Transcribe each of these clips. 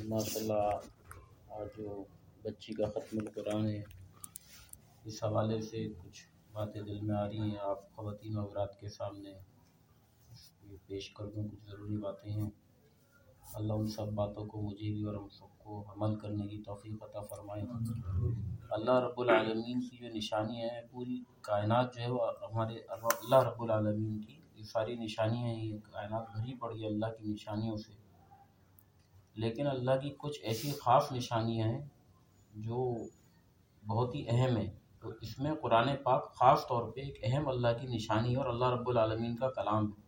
ماشاء اللہ آج جو بچی کا ختم القرآن ہے، اس حوالے سے کچھ باتیں دل میں آ رہی ہیں، آپ خواتین و حضرات کے سامنے یہ پیش کر دوں۔ کچھ ضروری باتیں ہیں، اللہ ان سب باتوں کو مجھے بھی اور ہم سب کو عمل کرنے کی توفیق عطا فرمائے۔ اللہ رب العالمین کی جو نشانیاں ہیں، پوری کائنات جو ہے وہ ہمارے اللہ رب العالمین کی یہ ساری نشانیاں ہیں، یہ کائنات بھری پڑ گئی اللہ کی نشانیوں سے، لیکن اللہ کی کچھ ایسی خاص نشانیاں ہیں جو بہت ہی اہم ہیں۔ تو اس میں قرآن پاک خاص طور پہ ایک اہم اللہ کی نشانی ہے اور اللہ رب العالمین کا کلام ہے۔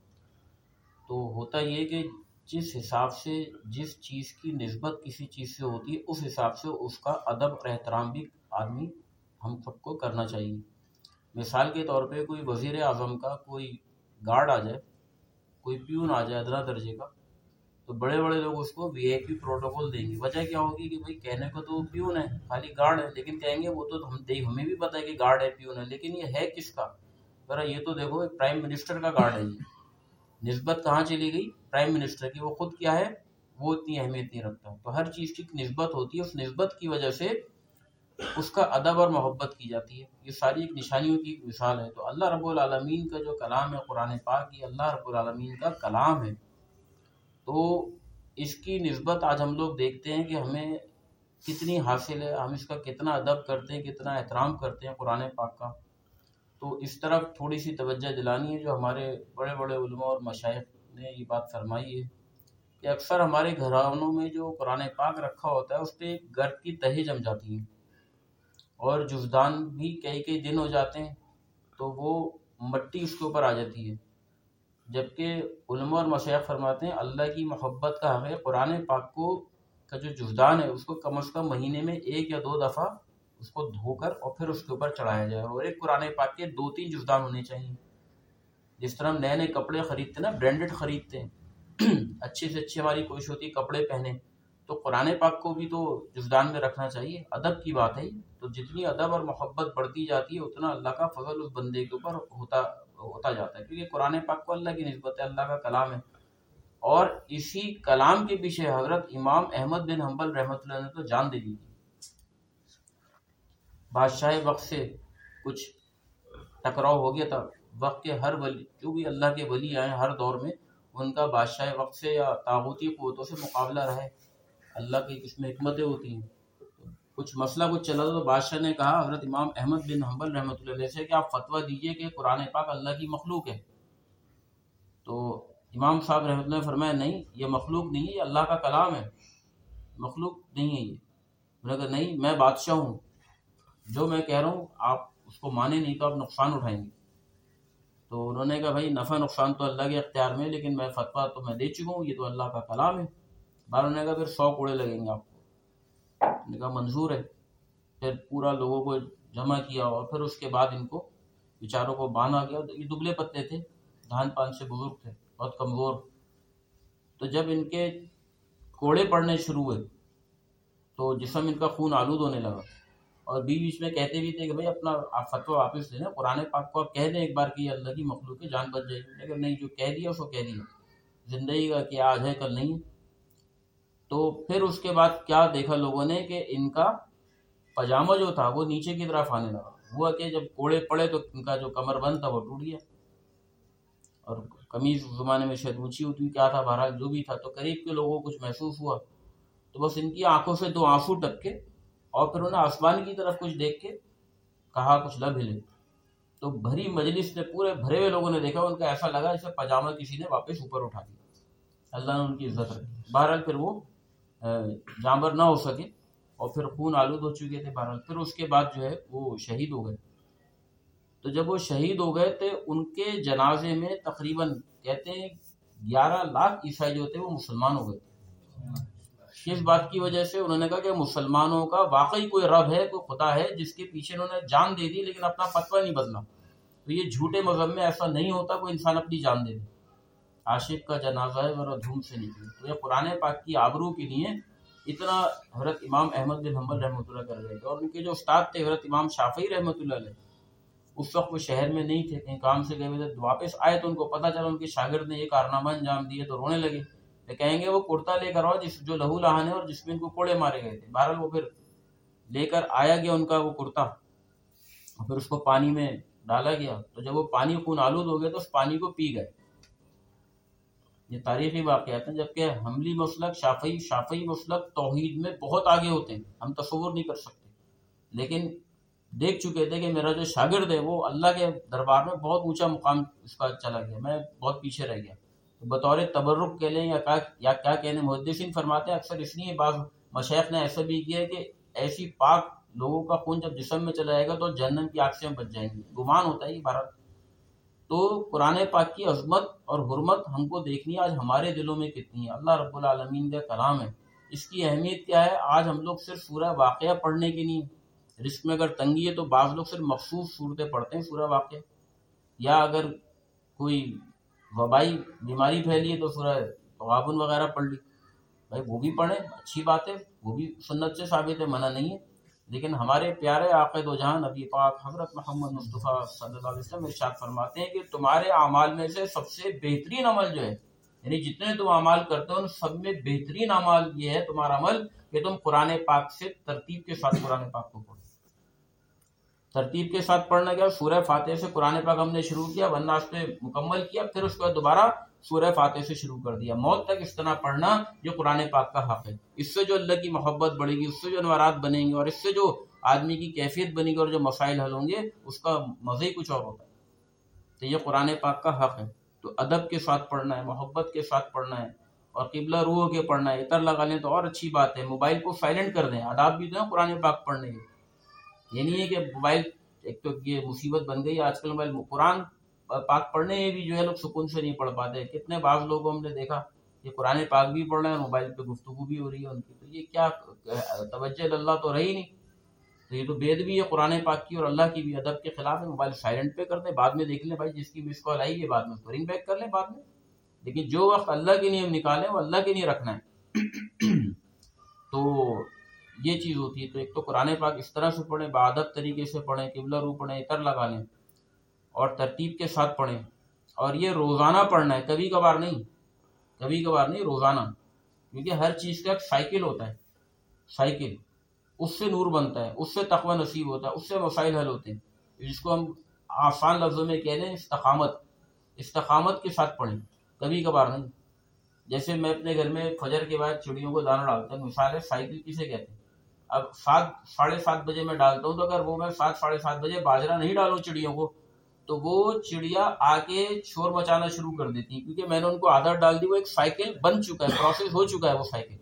تو ہوتا یہ کہ جس حساب سے جس چیز کی نسبت کسی چیز سے ہوتی ہے، اس حساب سے اس کا ادب اور احترام بھی آدمی ہم سب کو کرنا چاہیے۔ مثال کے طور پہ کوئی وزیر اعظم کا کوئی گارڈ آ جائے، کوئی پیون آ جائے ادنا درجے کا، تو بڑے بڑے لوگ اس کو وی آئی پی پروٹوکول دیں گے۔ وجہ کیا ہوگی کہ بھائی کہنے کو تو پیون ہے، خالی گارڈ ہے، لیکن کہیں گے وہ تو ہمیں بھی پتہ ہے کہ گارڈ ہے، پیون ہے، لیکن یہ ہے کس کا؟ ذرا یہ تو دیکھو، ایک پرائم منسٹر کا گارڈ ہے۔ یہ نسبت کہاں چلی گئی؟ پرائم منسٹر کی۔ وہ خود کیا ہے؟ وہ اتنی اہمیت نہیں رکھتا۔ تو ہر چیز کی نسبت ہوتی ہے، اس نسبت کی وجہ سے اس کا ادب اور محبت کی جاتی ہے۔ یہ ساری ایک نشانیوں کی ایک مثال ہے۔ تو اللہ رب العالمین کا جو کلام ہے قرآن پاک، یہ اللہ رب العالمین کا کلام ہے۔ تو اس کی نسبت آج ہم لوگ دیکھتے ہیں کہ ہمیں کتنی حاصل ہے، ہم اس کا کتنا ادب کرتے ہیں، کتنا احترام کرتے ہیں قرآن پاک کا۔ تو اس طرف تھوڑی سی توجہ دلانی ہے۔ جو ہمارے بڑے بڑے علماء اور مشائخ نے یہ بات فرمائی ہے کہ اکثر ہمارے گھرانوں میں جو قرآن پاک رکھا ہوتا ہے، اس پہ گرد کی تہیں جم جاتی ہیں اور جزدان بھی کئی دن ہو جاتے ہیں، تو وہ مٹی اس کے اوپر آ جاتی ہے۔ جبکہ علماء اور مشائخ فرماتے ہیں اللہ کی محبت کا حق ہے قرآن پاک کو کا جو جزدان ہے اس کو کم از کم مہینے میں 1 یا 2 دفعہ اس کو دھو کر اور پھر اس کے اوپر چڑھایا جائے، اور ایک قرآن پاک کے 2-3 جزدان ہونے چاہیے۔ جس طرح ہم نئے کپڑے خریدتے ہیں نا، برانڈڈ خریدتے ہیں، اچھی سے اچھی ہماری کوشش ہوتی ہے کپڑے پہنے، تو قرآن پاک کو بھی تو جزدان میں رکھنا چاہیے۔ ادب کی بات ہے۔ تو جتنی ادب اور محبت بڑھتی جاتی ہے، اتنا اللہ کا فضل اس بندے کے اوپر ہوتا جاتا ہے، کیونکہ قرآن پاک کو اللہ کی نسبت ہے، اللہ کا کلام ہے۔ اور اسی کلام کے پیچھے حضرت امام احمد بن حنبل رحمۃ اللہ نے تو جان دے دی تھی۔ بادشاہ وقت سے کچھ ٹکراؤ ہو گیا تھا، وقت کے ہر ولی، جو بھی اللہ کے ولی آئے ہر دور میں، ان کا بادشاہ وقت سے یا طاغوتی قوتوں سے مقابلہ رہا ہے۔ اللہ کی اس میں حکمتیں ہوتی ہیں۔ کچھ مسئلہ کچھ چلا تو بادشاہ نے کہا حضرت امام احمد بن حنبل رحمۃ اللہ علیہ سے کہ آپ فتویٰ دیجئے کہ قرآن پاک اللہ کی مخلوق ہے۔ تو امام صاحب رحمۃ اللہ نے فرمایا نہیں، یہ مخلوق نہیں ہے، یہ اللہ کا کلام ہے، مخلوق نہیں ہے یہ۔ انہوں نے کہا نہیں، میں بادشاہ ہوں، جو میں کہہ رہا ہوں آپ اس کو مانیں نہیں تو آپ نقصان اٹھائیں گے۔ تو انہوں نے کہا بھائی نفع نقصان تو اللہ کے اختیار میں، لیکن میں فتویٰ تو میں دے چکا ہوں، یہ تو اللہ کا کلام ہے۔ انہوں نے کہا پھر 100 کوڑے لگیں گے آپ کو۔ انہوں نے کہا منظور ہے۔ پھر پورا لوگوں کو جمع کیا اور پھر اس کے بعد ان کو بیچاروں کو باندھا گیا۔ یہ دبلے پتلے تھے، دھان پان سے بزرگ تھے، بہت کمزور۔ تو جب ان کے کوڑے پڑنے شروع ہوئے تو جسم ان کا خون آلود ہونے لگا، اور بیچ میں کہتے بھی تھے کہ بھائی اپنا آپ فتویٰ واپس لیں، قرآن پاک کو آپ کہہ دیں ایک بار کہ یہ اللہ کی مخلوق ہے، جان بچ جائے گی۔ لیکن نہیں، جو کہہ دیا اس کو کہہ دیا، زندگی کا کہ آج ہے کل نہیں ہے۔ تو پھر اس کے بعد کیا دیکھا لوگوں نے کہ ان کا پاجامہ جو تھا وہ نیچے کی طرف آنے لگا۔ ہوا کہ جب کوڑے پڑے تو ان کا جو کمر بند تھا وہ ٹوٹ گیا، اور قمیض اس زمانے میں شاید اونچی ہوتی کیا تھا، بہرحال جو بھی تھا، تو قریب کے لوگوں کو کچھ محسوس ہوا، تو بس ان کی آنکھوں سے 2 آنسو ٹپکے، اور پھر انہوں نے آسمان کی طرف کچھ دیکھ کے کہا کچھ لب ہلے۔ تو بھری مجلس نے، پورے بھرے ہوئے لوگوں نے دیکھا، ان کا ایسا لگا جیسے پاجامہ کسی نے واپس اوپر اٹھا دیا۔ اللہ نے ان کی عزت رکھی۔ بہرحال پھر وہ جانبر نہ ہو سکے اور پھر خون آلود ہو چکے تھے۔ بہرحال پھر اس کے بعد جو ہے وہ شہید ہو گئے۔ تو جب وہ شہید ہو گئے تو ان کے جنازے میں تقریباً کہتے ہیں 11 لاکھ عیسائی جو تھے وہ مسلمان ہو گئے تھے۔ کس بات کی وجہ سے؟ انہوں نے کہا کہ مسلمانوں کا واقعی کوئی رب ہے، کوئی خدا ہے جس کے پیچھے انہوں نے جان دے دی، لیکن اپنا فتویٰ نہیں بدلا۔ تو یہ جھوٹے مذہب میں ایسا نہیں ہوتا کوئی انسان اپنی جان دے دے۔ عاشق کا جنازہ ہے ورنہ دھوم سے نکلے۔ تو یہ قرآن پاک کی آبرو کے لیے اتنا حضرت امام احمد بن حنبل رحمۃ اللہ کر رہے تھے۔ اور ان کے جو استاد تھے حضرت امام شافعی رحمۃ اللہ علیہ، اس وقت وہ شہر میں نہیں تھے، کہیں کام سے گئے ہوئے تھے۔ واپس آئے تو ان کو پتہ چلا ان کے شاگرد نے یہ کارنامہ انجام دیے، تو رونے لگے کہیں گے وہ کرتا لے کر آؤ جو لہو لہان ہے اور جس میں ان کو کوڑے مارے گئے تھے. بہرحال وہ پھر لے کر آیا گیا ان کا وہ کرتا، اور پھر اس کو پانی میں ڈالا گیا. تو جب وہ پانی خون آلود ہو گیا تو اس پانی کو پی گئے. یہ تاریخی واقعات ہیں. جبکہ حنبلی مسلک، شافعی مسلک توحید میں بہت آگے ہوتے ہیں، ہم تصور نہیں کر سکتے. لیکن دیکھ چکے تھے کہ میرا جو شاگرد ہے وہ اللہ کے دربار میں بہت اونچا مقام اس کا چلا گیا، میں بہت پیچھے رہ گیا. بطور تبرک کہہ لیں یا کیا کہنے، محدثین فرماتے ہیں اکثر اس لیے بعض مشائخ نے ایسا بھی کیا کہ ایسی پاک لوگوں کا خون جب جسم میں چلا جائے گا تو جہنم کی آگ سے ہم بچ جائیں گے. گمان ہوتا ہے یہ بھارت. تو قرآن پاک کی عظمت اور حرمت ہم کو دیکھنی آج ہمارے دلوں میں کتنی ہے. اللہ رب العالمین کا کلام ہے، اس کی اہمیت کیا ہے. آج ہم لوگ صرف سورہ واقعہ پڑھنے کے لیے، رزق میں اگر تنگی ہے تو بعض لوگ صرف مخصوص صورتیں پڑھتے ہیں سورہ واقعہ، یا اگر کوئی وبائی بیماری پھیلی ہے تو سورہ تغابن وغیرہ پڑھ لی. بھائی وہ بھی پڑھیں، اچھی بات ہے، وہ بھی سنت سے ثابت ہے، منع نہیں ہے. لیکن ہمارے پیارے آقا دو جہاں نبی پاک حضرت محمد مصطفیٰ صلی اللہ علیہ وسلم ارشاد فرماتے ہیں کہ تمہارے اعمال میں سے سب سے بہترین عمل جو ہے، یعنی جتنے تم اعمال کرتے ہو ان سب میں بہترین اعمال یہ ہے تمہارا عمل کہ تم قرآن پاک سے ترتیب کے ساتھ قرآن پاک کو پڑھو. ترتیب کے ساتھ پڑھنا کیا؟ سورہ فاتحہ سے قرآن پاک ہم نے شروع کیا، والناس پہ مکمل کیا، پھر اس کے بعد دوبارہ سورہ فاتحہ سے شروع کر دیا. موت تک اس طرح پڑھنا جو قرآن پاک کا حق ہے. اس سے جو اللہ کی محبت بڑھے گی، اس سے جو انوارات بنیں گے، اور اس سے جو آدمی کی کیفیت بنے گی اور جو مسائل حل ہوں گے، اس کا مزہ ہی کچھ اور ہوتا ہے. تو یہ قرآن پاک کا حق ہے. تو ادب کے ساتھ پڑھنا ہے، محبت کے ساتھ پڑھنا ہے، اور قبلہ روح کے پڑھنا ہے. عطر لگا لیں تو اور اچھی بات ہے. موبائل کو سائلنٹ کر دیں. آداب بھی تو ہیں قرآن پاک پڑھنے کے. یہ نہیں ہے کہ موبائل، ایک تو یہ مصیبت بن گئی آج کل موبائل. قرآن پاک پڑھنے میں بھی جو ہے لوگ سکون سے نہیں پڑھ پاتے. کتنے بعض لوگوں ہم نے دیکھا کہ قرآن پاک بھی پڑھ رہے ہیں، موبائل پہ گفتگو بھی ہو رہی ہے ان کی. تو یہ کیا توجہ اللہ تو رہی نہیں. تو یہ تو بید بھی ہے قرآن پاک کی اور اللہ کی بھی، ادب کے خلاف ہے. موبائل سائلنٹ پہ کر دیں، بعد میں دیکھ لیں. بھائی جس کی مس کال آئی ہے بعد میں اس کو رنگ بیک کر لیں بعد میں. لیکن جو وقت اللہ کے لیے ہم نکالیں وہ اللہ کے لیے رکھنا ہے. تو یہ چیز ہوتی ہے. تو ایک تو قرآن پاک اس طرح سے پڑھیں، بادب طریقے سے پڑھیں، قبلہ رو پڑھیں، عطر لگا لیں، اور ترتیب کے ساتھ پڑھیں. اور یہ روزانہ پڑھنا ہے، کبھی کبھار نہیں. کبھی کبھار نہیں، روزانہ. کیونکہ ہر چیز کا ایک سائیکل ہوتا ہے. سائیکل، اس سے نور بنتا ہے، اس سے تقوی نصیب ہوتا ہے، اس سے مسائل حل ہوتے ہیں. جس کو ہم آسان لفظوں میں کہہ دیں استقامت کے ساتھ پڑھیں، کبھی کبھار نہیں. جیسے میں اپنے گھر میں فجر کے بعد چڑیوں کو دانہ ڈالتا ہوں، مثال ہے. سائیکل کسے کہتے ہیں؟ اب 7:30 بجے میں ڈالتا ہوں، تو اگر وہ میں 7:30 بجے باجرہ نہیں ڈالوں چڑیوں کو، تو وہ چڑیا آ کے شور مچانا شروع کر دیتی ہیں. کیونکہ میں نے ان کو عادت ڈال دی، وہ ایک سائیکل بن چکا ہے، پروسیس ہو چکا ہے وہ سائیکل.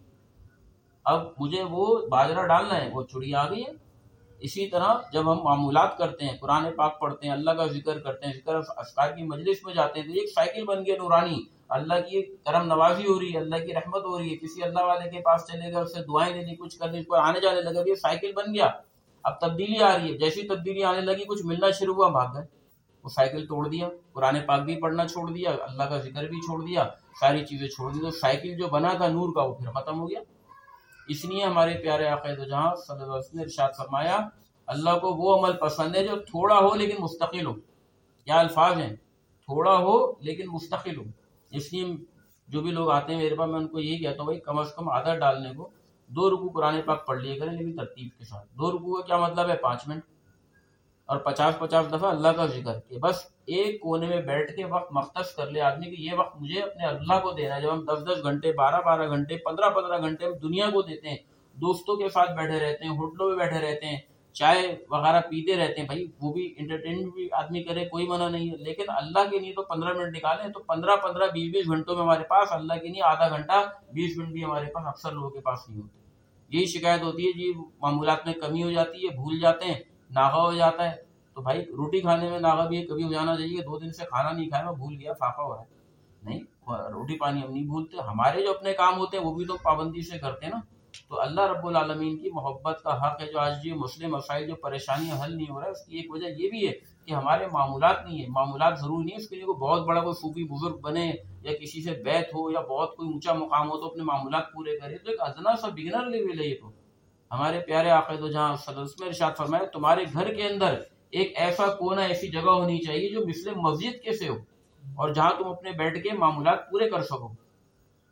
اب مجھے وہ باجرہ ڈالنا ہے، وہ چڑیا آ گئی ہے. اسی طرح جب ہم معمولات کرتے ہیں، قرآن پاک پڑھتے ہیں، اللہ کا ذکر کرتے ہیں، ذکر اذکار کی مجلس میں جاتے ہیں، تو ایک سائیکل بن گیا نورانی. اللہ کی کرم نوازی ہو رہی ہے، اللہ کی رحمت ہو رہی ہے. کسی اللہ والے کے پاس چلے گا، اس سے دعائیں لینی، کچھ کرنے، اس کو آنے جانے لگا، یہ سائیکل بن گیا. اب تبدیلی آ رہی ہے. جیسی تبدیلی آنے لگی، کچھ ملنا شروع ہوا، بھاگ گئے. وہ سائیکل توڑ دیا، قرآن پاک بھی پڑھنا چھوڑ دیا، اللہ کا ذکر بھی چھوڑ دیا، ساری چیزیں چھوڑ دی. تو سائیکل جو بنا تھا نور کا، وہ پھر ختم ہو گیا. اس لیے ہمارے پیارے آقا دو جہاں صلی اللہ علیہ وسلم نے ارشاد فرمایا، اللہ کو وہ عمل پسند ہے جو تھوڑا ہو لیکن مستقل ہو. کیا الفاظ ہیں؟ تھوڑا ہو لیکن مستقل ہو. اس لیے جو بھی لوگ آتے ہیں میرے پاس، میں ان کو یہی کہتا ہوں بھائی کم از کم عادت ڈالنے کو 2 رکوع قرآن پاک پڑھ لیا کریں، لیکن ترتیب کے ساتھ. 2 رکوع کا کیا مطلب ہے؟ 5 منٹ، اور 50 دفعہ اللہ کا ذکر. کہ بس ایک کونے میں بیٹھ کے وقت مختص کر لے آدمی کہ یہ وقت مجھے اپنے اللہ کو دینا ہے. جب ہم 10 گھنٹے، 12 گھنٹے، 15 گھنٹے ہم دنیا کو دیتے ہیں، دوستوں کے ساتھ بیٹھے رہتے ہیں، ہوٹلوں میں بیٹھے رہتے ہیں، چائے وغیرہ پیتے رہتے ہیں. بھائی وہ بھی انٹرٹینمنٹ بھی آدمی کرے، کوئی منع نہیں ہے. لیکن اللہ کے لیے تو 15 منٹ نکالیں. تو 15 20 گھنٹوں میں ہمارے پاس اللہ کے لیے آدھا گھنٹہ 20 منٹ بھی ہمارے پاس اکثر لوگوں کے پاس نہیں ہوتے. یہی شکایت ہوتی ہے جی، معمولات میں کمی ہو جاتی ہے، بھول جاتے ہیں، ناغہ ہو جاتا ہے. تو بھائی روٹی کھانے میں ناغہ بھی کبھی ہو جانا چاہیے. 2 دن سے کھانا نہیں کھایا، میں بھول گیا، فاقہ ہو رہا ہے. نہیں، روٹی پانی ہم نہیں بھولتے. ہمارے جو اپنے کام ہوتے ہیں وہ بھی تو پابندی سے کرتے ہیں نا. تو اللہ رب العالمین کی محبت کا حق ہے. جو آج یہ مسئلے مسائل، جو پریشانیاں حل نہیں ہو رہا ہے، اس کی ایک وجہ یہ بھی ہے کہ ہمارے معمولات نہیں ہے. معمولات ضروری نہیں ہے اس کے لیے کوئی بہت بڑا کوئی صوفی بزرگ بنے، یا کسی سے بیعت ہو، یا بہت کوئی اونچا مقام ہو تو اپنے معمولات پورے کرے. تو ایک ادنا سا بگنر لیول ہے یہ. تو ہمارے پیارے آقا دو جہاں صلی اللہ علیہ وسلم نے ارشاد فرمایا، تمہارے گھر کے اندر ایک ایسا کونا، ایسی جگہ ہونی چاہیے جو مثل مسجد کے سے ہو، اور جہاں تم اپنے بیٹھ کے معمولات پورے کر سکو.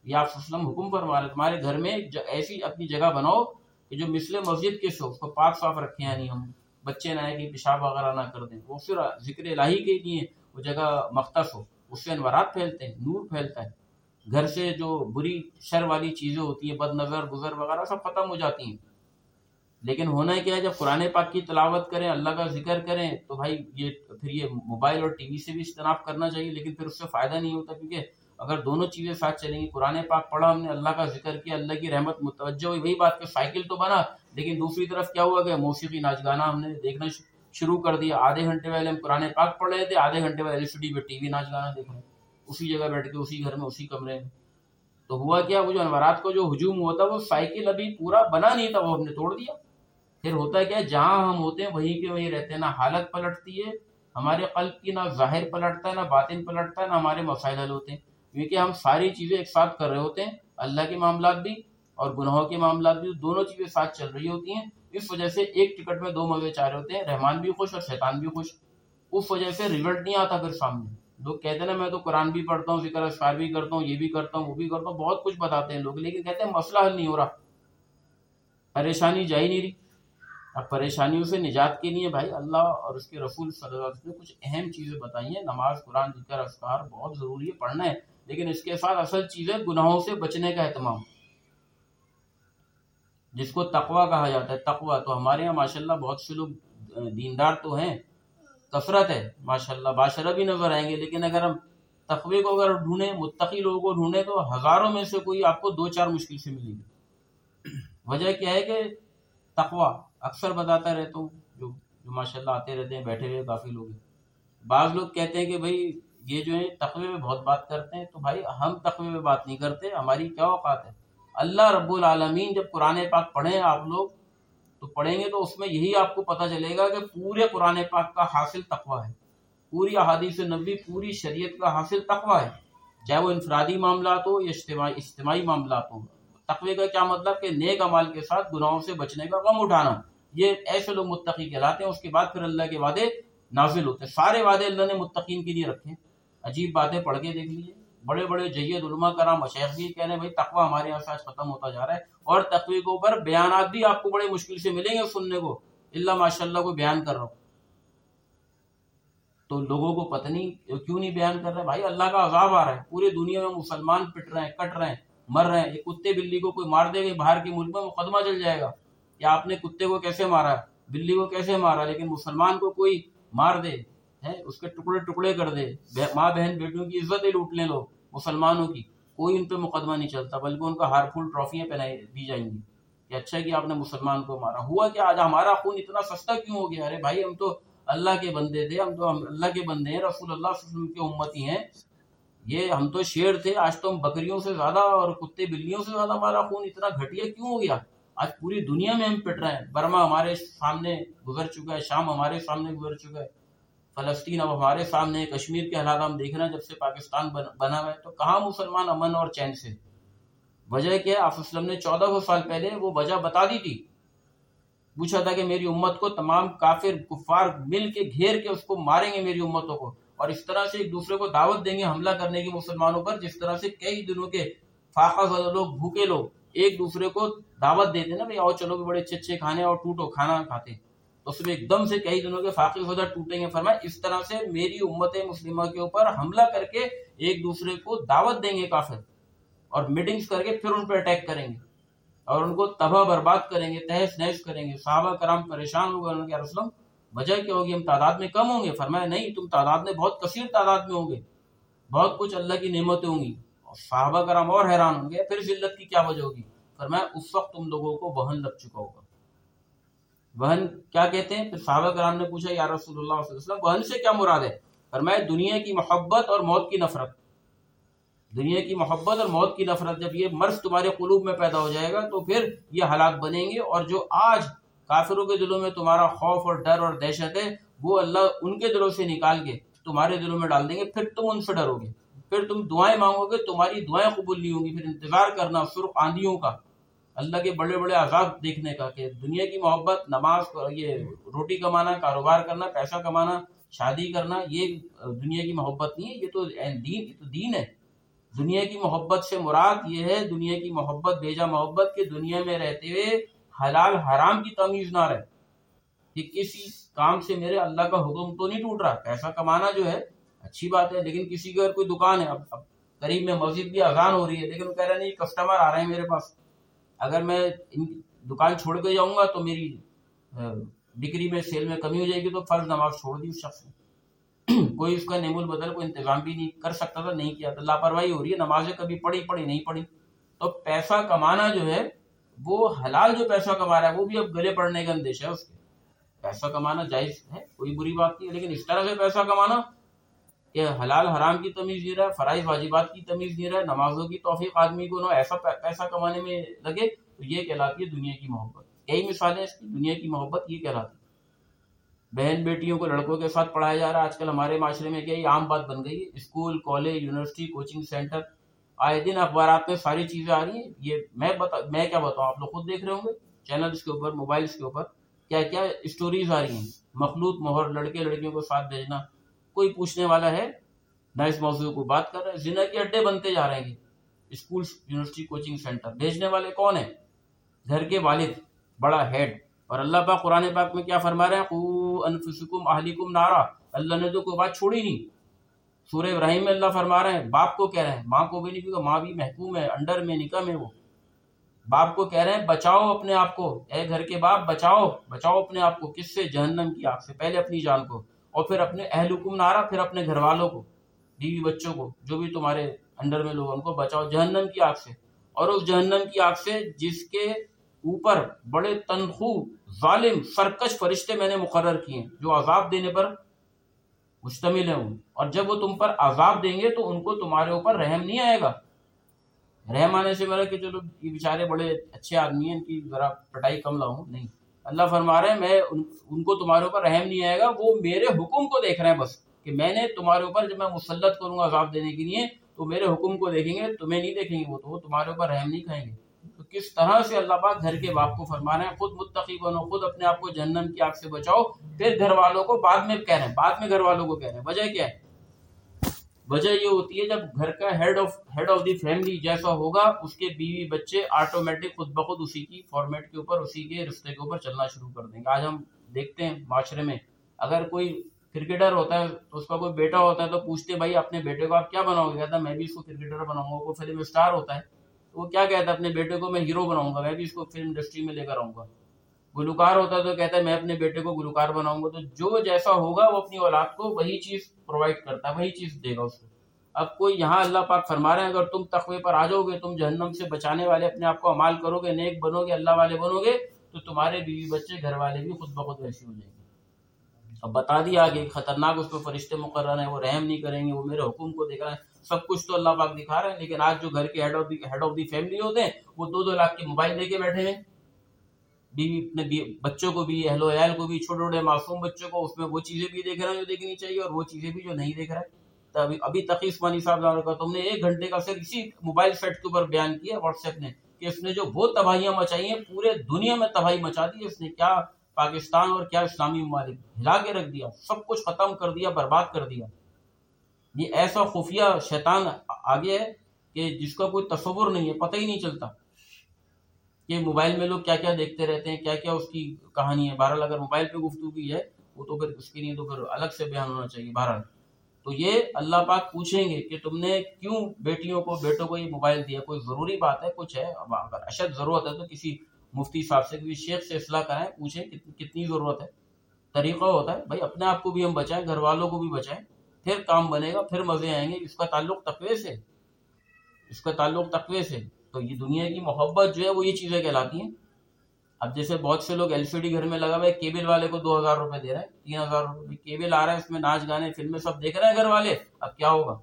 یہ آپ وسلم حکم فرما رہے تمہارے گھر میں ایسی اپنی جگہ بناؤ کہ جو مثل مسجد کے سو، اس کو پاک صاف رکھیں، یعنی ہم بچے نہ آئے کہ پیشاب وغیرہ نہ کر دیں، وہ پھر ذکر الہی کے لیے وہ جگہ مختص ہو، اس سے انوارات پھیلتے ہیں، نور پھیلتا ہے، گھر سے جو بری شر والی چیزیں ہوتی ہیں، بد نظر گزر وغیرہ سب ختم ہو جاتی ہیں۔ لیکن ہونا کیا ہے، جب قرآن پاک کی تلاوت کریں، اللہ کا ذکر کریں، تو بھائی یہ موبائل اور ٹی وی سے بھی اجتناب کرنا چاہیے، لیکن پھر اس سے فائدہ نہیں ہوتا، کیونکہ اگر دونوں چیزیں ساتھ چلیں گی، قرآن پاک پڑھا ہم نے، اللہ کا ذکر کیا، اللہ کی رحمت متوجہ ہوئی، وہی بات کہ سائیکل تو بنا، لیکن دوسری طرف کیا ہوا کہ موسیقی ناچ گانا ہم نے دیکھنا شروع کر دیا، آدھے گھنٹے پہلے ہم قرآن پاک پڑھ رہے تھے، آدھے گھنٹے پہلے LCD پہ ٹی وی ناچ گانا دیکھ رہے ہیں، اسی جگہ بیٹھ کے، اسی گھر میں، اسی کمرے میں۔ تو ہوا کیا، وہ جو انوارات کو جو ہجوم ہوا تھا، وہ سائیکل ابھی پورا بنا نہیں تھا، وہ ہم نے توڑ دیا۔ پھر ہوتا کیا ہے، جہاں ہم ہوتے ہیں وہیں کے وہیں رہتے ہیں، نہ حالت پلٹتی ہے ہمارے قلب کی، نہ ظاہر پلٹتا ہے، نہ باطن پلٹتا ہے، نہ ہمارے مسائل حل ہوتے ہیں، کیونکہ ہم ساری چیزیں ایک ساتھ کر رہے ہوتے ہیں، اللہ کے معاملات بھی اور گناہوں کے معاملات بھی، دونوں چیزیں ساتھ چل رہی ہوتی ہیں۔ اس وجہ سے ایک ٹکٹ میں دو موے چار ہوتے ہیں، رحمان بھی خوش اور شیطان بھی خوش۔ اس وجہ سے ریزلٹ نہیں آتا پھر سامنے۔ لوگ کہتے ہیں نا میں تو قرآن بھی پڑھتا ہوں، ذکر اذکار بھی کرتا ہوں، یہ بھی کرتا ہوں، وہ بھی کرتا ہوں، بہت کچھ بتاتے ہیں لوگ، لیکن کہتے ہیں مسئلہ حل نہیں ہو رہا، پریشانی جا ہی نہیں رہی۔ اب پریشانیوں سے نجات کے لیے بھائی اللہ اور اس کے رسول صلی اللہ علیہ وسلم نے کچھ اہم چیزیں بتائی ہیں، نماز، قرآن، ذکر اذکار بہت ضروری ہے، پڑھنا ہے، لیکن اس کے ساتھ اصل چیز ہے گناہوں سے بچنے کا اہتمام، جس کو تقوی کہا جاتا ہے۔ تقوی تو ہمارے یہاں ماشاءاللہ بہت سے لوگ دیندار تو ہیں، کثرت ہے ماشاءاللہ، باشرہ بھی نظر آئیں گے، لیکن اگر ہم تقوی کو اگر ڈھونڈیں، متقی لوگوں کو ڈھونڈیں، تو ہزاروں میں سے کوئی آپ کو دو چار مشکل سے ملیں گے۔ وجہ کیا ہے کہ تقوی اکثر بتاتا رہتا ہوں، جو ماشاءاللہ آتے رہتے ہیں، بیٹھے ہوئے کافی لوگ ہیں۔ بعض لوگ کہتے ہیں کہ بھائی یہ جو ہے تقوی میں بہت بات کرتے ہیں، تو بھائی ہم تقوی میں بات نہیں کرتے، ہماری کیا اوقات ہے؟ اللہ رب العالمین جب قرآن پاک پڑھیں آپ لوگ تو پڑھیں گے، تو اس میں یہی آپ کو پتہ چلے گا کہ پورے قرآن پاک کا حاصل تقوی ہے، پوری احادیث نبوی، پوری شریعت کا حاصل تقوی ہے، چاہے وہ انفرادی معاملات ہو یا اجتماعی معاملات ہوں۔ تقوی کا کیا مطلب کہ نیک اعمال کے ساتھ گناہوں سے بچنے کا غم اٹھانا، یہ ایسے لوگ متقی کہلاتے ہیں۔ اس کے بعد پھر اللہ کے وعدے نازل ہوتے ہیں، سارے وعدے اللہ نے متقین کے لیے رکھے۔ عجیب باتیں پڑھ کے دیکھ لیجیے، بڑے بڑے جید علماء کرام مشائخ بھی کہہ رہے ہیں بھائی تقوی ہمارے یہاں سے آج ختم ہوتا جا رہا ہے، اور تقوی کے اوپر بیانات بھی آپ کو بڑے مشکل سے ملیں گے سننے کو، اللہ ماشاء اللہ کو بیان کر رہا ہوں۔ تو لوگوں کو پتہ نہیں کیوں نہیں بیان کر رہے، بھائی اللہ کا عذاب آ رہا ہے، پورے دنیا میں مسلمان پٹ رہے ہیں، کٹ رہے ہیں، مر رہے ہیں۔ ایک کتے بلی کو کوئی مار دے گا باہر کے ملک میں، مقدمہ چل جائے گا کہ آپ نے کتے کو کیسے مارا، بلی کو کیسے مارا، لیکن مسلمان کو کوئی مار دے ہے، اس کے ٹکڑے ٹکڑے کر دے، ماں بہن بیٹیوں کی عزتیں لوٹ لیں لوگ مسلمانوں کی، کوئی ان پہ مقدمہ نہیں چلتا، بلکہ ان کا ہار پھول ٹرافیاں پہنائی دی جائیں گی کہ اچھا کہ آپ نے مسلمان کو مارا۔ ہوا کہ آج ہمارا خون اتنا سستا کیوں ہو گیا؟ ارے بھائی ہم تو اللہ کے بندے تھے، ہم اللہ کے بندے ہیں، رسول اللہ صلی اللہ علیہ وسلم کے امتی ہیں، یہ ہم تو شیر تھے، آج تو ہم بکریوں سے زیادہ اور کتے بلیوں سے زیادہ ہمارا خون اتنا گھٹیا کیوں ہو گیا؟ آج پوری دنیا میں ہم پٹ رہے ہیں، برما ہمارے سامنے گزر چکا ہے، شام ہمارے سامنے گزر چکا ہے، فلسطین اب ہمارے سامنے، کشمیر کے حالات ہم دیکھ رہے ہیں جب سے پاکستان بنا ہوا ہے، تو کہاں مسلمان امن اور چین سے؟ وجہ کیا ہے؟ آپ وسلم نے 1400 سال پہلے وہ وجہ بتا دی تھی، پوچھا تھا کہ میری امت کو تمام کافر کفار مل کے گھیر کے اس کو ماریں گے میری امتوں کو، اور اس طرح سے ایک دوسرے کو دعوت دیں گے حملہ کرنے کی مسلمانوں پر، جس طرح سے کئی دنوں کے فاقہ زدہ لوگ، بھوکے لوگ ایک دوسرے کو دعوت دیتے نا، بھائی آؤ چلو بھی بڑے اچھے اچھے کھانے اور ٹوٹو کھانا کھاتے، تو اس میں ایک دم سے کئی دنوں کے فاقے زدہ ٹوٹیں گے۔ فرمایا اس طرح سے میری امت مسلمہ کے اوپر حملہ کر کے ایک دوسرے کو دعوت دیں گے کافر، اور میٹنگز کر کے پھر ان پہ اٹیک کریں گے اور ان کو تباہ برباد کریں گے، تہس نہس کریں گے۔ صحابہ کرام پریشان ہو گئے، انہوں نے کہا رسول اللہ وجہ کیا ہوگی؟ ہم تعداد میں کم ہوں گے؟ فرمایا نہیں، تم تعداد میں بہت کثیر تعداد میں ہوں گے، بہت کچھ اللہ کی نعمتیں ہوں گی۔ اور صحابہ کرام اور حیران ہوں گے، پھر ذلت کی کیا وجہ ہوگی؟ فرمایا اس وقت تم لوگوں کو وہن لگ چکا ہوگا۔ وہن کیا کہتے ہیں؟ پھر صحابہ کرام نے پوچھا یا رسول اللہ صلی اللہ علیہ وسلم وہن سے کیا مراد ہے؟ فرمایا دنیا کی محبت اور موت کی نفرت، دنیا کی محبت اور موت کی نفرت، جب یہ مرض تمہارے قلوب میں پیدا ہو جائے گا تو پھر یہ حالات بنیں گے، اور جو آج کافروں کے دلوں میں تمہارا خوف اور ڈر اور دہشت ہے، وہ اللہ ان کے دلوں سے نکال کے تمہارے دلوں میں ڈال دیں گے، پھر تم ان سے ڈرو گے، پھر تم دعائیں مانگو گے، تمہاری دعائیں قبول نہیں ہوں گی، پھر انتظار کرنا سرخ آندھیوں کا، اللہ کے بڑے بڑے عذاب دیکھنے کا، کہ دنیا کی محبت، نماز، یہ روٹی کمانا، کاروبار کرنا، پیسہ کمانا، شادی کرنا، یہ دنیا کی محبت نہیں ہے، یہ تو دین ہے۔ دنیا کی محبت سے مراد یہ ہے دنیا کی محبت بیجا محبت کہ دنیا میں رہتے ہوئے حلال حرام کی تمیز نہ رہے کہ کسی کام سے میرے اللہ کا حکم تو نہیں ٹوٹ رہا. پیسہ کمانا جو ہے اچھی بات ہے, لیکن کسی کی اگر کوئی دکان ہے, اب قریب میں مسجد بھی اذان ہو رہی ہے, لیکن وہ کہہ رہا نہیں کسٹمر آ رہے ہیں میرے پاس, اگر میں دکان چھوڑ کے جاؤں گا تو میری بکری میں سیل میں کمی ہو جائے گی, تو فرض نماز چھوڑ دی اس شخص نے. کوئی اس کا نعم البدل کوئی انتظام بھی نہیں کر سکتا تھا, نہیں کیا تھا, لاپرواہی ہو رہی ہے, نمازیں کبھی پڑھی نہیں پڑھی. تو پیسہ کمانا جو ہے وہ حلال جو پیسہ کما رہا ہے وہ بھی اب گلے پڑنے کا اندیشہ ہے اس کے. پیسہ کمانا جائز ہے, کوئی بری بات نہیں ہے, لیکن اس طرح سے پیسہ کمانا کہ حلال حرام کی تمیز نہیں رہا, فرائض واجبات کی تمیز نہیں رہا, نمازوں کی توفیق آدمی کو نہ ایسا پیسہ کمانے میں لگے, تو یہ کہلاتی ہے دنیا کی محبت. کئی مثالیں اس کی دنیا کی محبت یہ کہلاتی ہے. بہن بیٹیوں کو لڑکوں کے ساتھ پڑھایا جا رہا ہے آج کل ہمارے معاشرے میں, کیا یہ عام بات بن گئی ہے. School, college, university, coaching centre, آئے دن اخبارات میں ساری چیزیں آ رہی ہیں. یہ میں کیا بتاؤں, آپ لوگ خود دیکھ رہے ہوں گے چینلز کے اوپر, موبائلز کے اوپر کیا کیا اسٹوریز آ رہی ہیں. مخلوط مہر, لڑکے لڑکیوں کو ساتھ بھیجنا, کوئی پوچھنے والا ہے نہ اس موضوع کو بات کر رہے ہیں. زنا کے اڈے بنتے جا رہے ہیں اسکول, یونیورسٹی, کوچنگ سینٹر. بھیجنے والے کون ہیں؟ گھر کے والد, بڑا ہیڈ. اور اللہ پاک قرآن پاک میں کیا فرما رہے ہیں, قو انفسکم اہلیکم نارا. اللہ نے تو کوئی بات چھوڑی نہیں. سورہ ابراہیم میں اللہ فرما رہے ہیں, باپ کو کہہ رہے ہیں, ماں کو بھی نہیں, کیونکہ ماں بھی محکوم ہے, انڈر میں, نکاح میں. وہ باپ کو کہہ رہے ہیں بچاؤ اپنے آپ کو, اے گھر کے باپ بچاؤ اپنے آپ کو. کس سے؟ جہنم کی آگ سے. پہلے اپنی جان کو, اور پھر اپنے اہلکم نارا, پھر اپنے گھر والوں کو, بیوی بچوں کو, جو بھی تمہارے انڈر میں لوگ, ان کو بچاؤ جہنم کی آگ سے. اور اس جہنم کی آگ سے جس کے اوپر بڑے تنخو ظالم سرکش فرشتے میں نے مقرر کیے ہیں, جو عذاب دینے پر مشتمل ہیں. اور جب وہ تم پر عذاب دیں گے تو ان کو تمہارے اوپر رحم نہیں آئے گا. رحم آنے سے میرا کہ چلو یہ بیچارے بڑے اچھے آدمی ہیں, ان کی ذرا پٹائی کم لاؤں, نہیں. اللہ فرما رہے ہیں میں ان کو تمہارے اوپر رحم نہیں آئے گا. وہ میرے حکم کو دیکھ رہے ہیں بس, کہ میں نے تمہارے اوپر جب میں مسلط کروں گا عذاب دینے کے لیے, تو میرے حکم کو دیکھیں گے, تمہیں نہیں دیکھیں گے. وہ تمہارے اوپر رحم نہیں کھائیں گے. تو کس طرح سے اللہ پاک گھر کے باپ کو فرما رہے ہیں خود متقی بنو, خود اپنے آپ کو جہنم کی آگ سے بچاؤ, پھر گھر والوں کو بعد میں کہہ رہے ہیں, بعد میں گھر والوں کو کہہ رہے ہیں. وجہ کیا ہے؟ وجہ یہ ہوتی ہے جب گھر کا ہیڈ آف دی فیملی جیسا ہوگا, اس کے بیوی بچے آٹومیٹک خود بخود اسی کی فارمیٹ کے اوپر, اسی کے رشتے کے اوپر چلنا شروع کر دیں گے. آج ہم دیکھتے ہیں معاشرے میں, اگر کوئی کرکٹر ہوتا ہے تو اس کا کوئی بیٹا ہوتا ہے تو پوچھتے بھائی اپنے بیٹے کو آپ کیا بناؤ گے, کہتا ہے میں بھی اس کو کرکٹر بناؤں گا. کوئی فلم اسٹار ہوتا ہے تو وہ کیا کہتا ہے اپنے بیٹے کو میں ہیرو بناؤں گا, میں بھی اس کو فلم انڈسٹری میں لے کر آؤں گا. گلوکار ہوتا ہے تو کہتا ہے میں اپنے بیٹے کو گلوکار بناؤں گا. تو جو جیسا ہوگا وہ اپنی اولاد کو وہی چیز پرووائڈ کرتا ہے, وہی چیز دے گا اس کو. اب کوئی یہاں اللہ پاک فرما رہے ہیں اگر تم تقوی پر آ جاؤ گے, تم جہنم سے بچانے والے اپنے آپ کو اعمال کرو گے, نیک بنو گے, اللہ والے بنو گے, تو تمہارے بیوی بچے گھر والے بھی خود بخود ویسے ہو جائیں گے. اب بتا دیا آگے خطرناک اس پہ فرشتے مقرر ہیں, وہ رحم نہیں کریں گے, وہ میرے حکم کو دیکھ رہے ہیں. سب کچھ تو اللہ پاک دکھا رہے ہیں, لیکن آج جو گھر کے ہیڈ آف دی فیملی ہوتے ہیں وہ 2-2 لاکھ کے موبائل لے کے بیٹھے ہیں. بیوی اپنے بچوں کو بھی, اہل و عیال کو بھی, چھوٹے چھوٹے معصوم بچوں کو, اس میں وہ چیزیں بھی دیکھ رہے ہیں جو دیکھنی چاہیے, اور وہ چیزیں بھی جو نہیں دیکھ رہے ہیں. ابھی تقی عثمانی صاحب کا تم نے 1 گھنٹے کا صرف اسی موبائل سیٹ کے اوپر بیان کیا واٹس ایپ نے, کہ اس نے جو وہ تباہیاں مچائی ہیں, پورے دنیا میں تباہی مچا دی اس نے. کیا پاکستان اور کیا اسلامی ممالک ہلا کے رکھ دیا, سب کچھ ختم کر دیا, برباد کر دیا. یہ ایسا خفیہ شیطان آگے ہے کہ جس کا کوئی تصور نہیں ہے, پتہ ہی نہیں چلتا کہ موبائل میں لوگ کیا کیا دیکھتے رہتے ہیں, کیا کیا اس کی کہانی ہے. بہرحال اگر موبائل پہ گفتگو کی ہے وہ تو پھر اس کے لیے تو پھر الگ سے بیان ہونا چاہیے. بہرحال تو یہ اللہ پاک پوچھیں گے کہ تم نے کیوں بیٹیوں کو بیٹوں کو یہ موبائل دیا, کوئی ضروری بات ہے, کچھ ہے, اگر اشد ضرورت ہے تو کسی مفتی صاحب سے, کسی شیخ سے اصلاح کرائیں, پوچھیں کتنی ضرورت ہے. طریقہ ہوتا ہے بھائی اپنے آپ کو بھی ہم بچائیں, گھر والوں کو بھی بچائیں, پھر کام بنے گا, پھر مزے آئیں گے. اس کا تعلق تقوی سے, تو یہ دنیا کی محبت جو ہے وہ یہ چیزیں کہلاتی ہیں. اب جیسے بہت سے لوگ LCD گھر میں لگا ہوا ہے, کیبل والے کو 2000 روپے دے رہے ہیں, 3000 روپے کیبل آ رہا ہے, اس میں ناچ گانے فلمیں سب دیکھ رہے ہیں گھر والے. اب کیا ہوگا,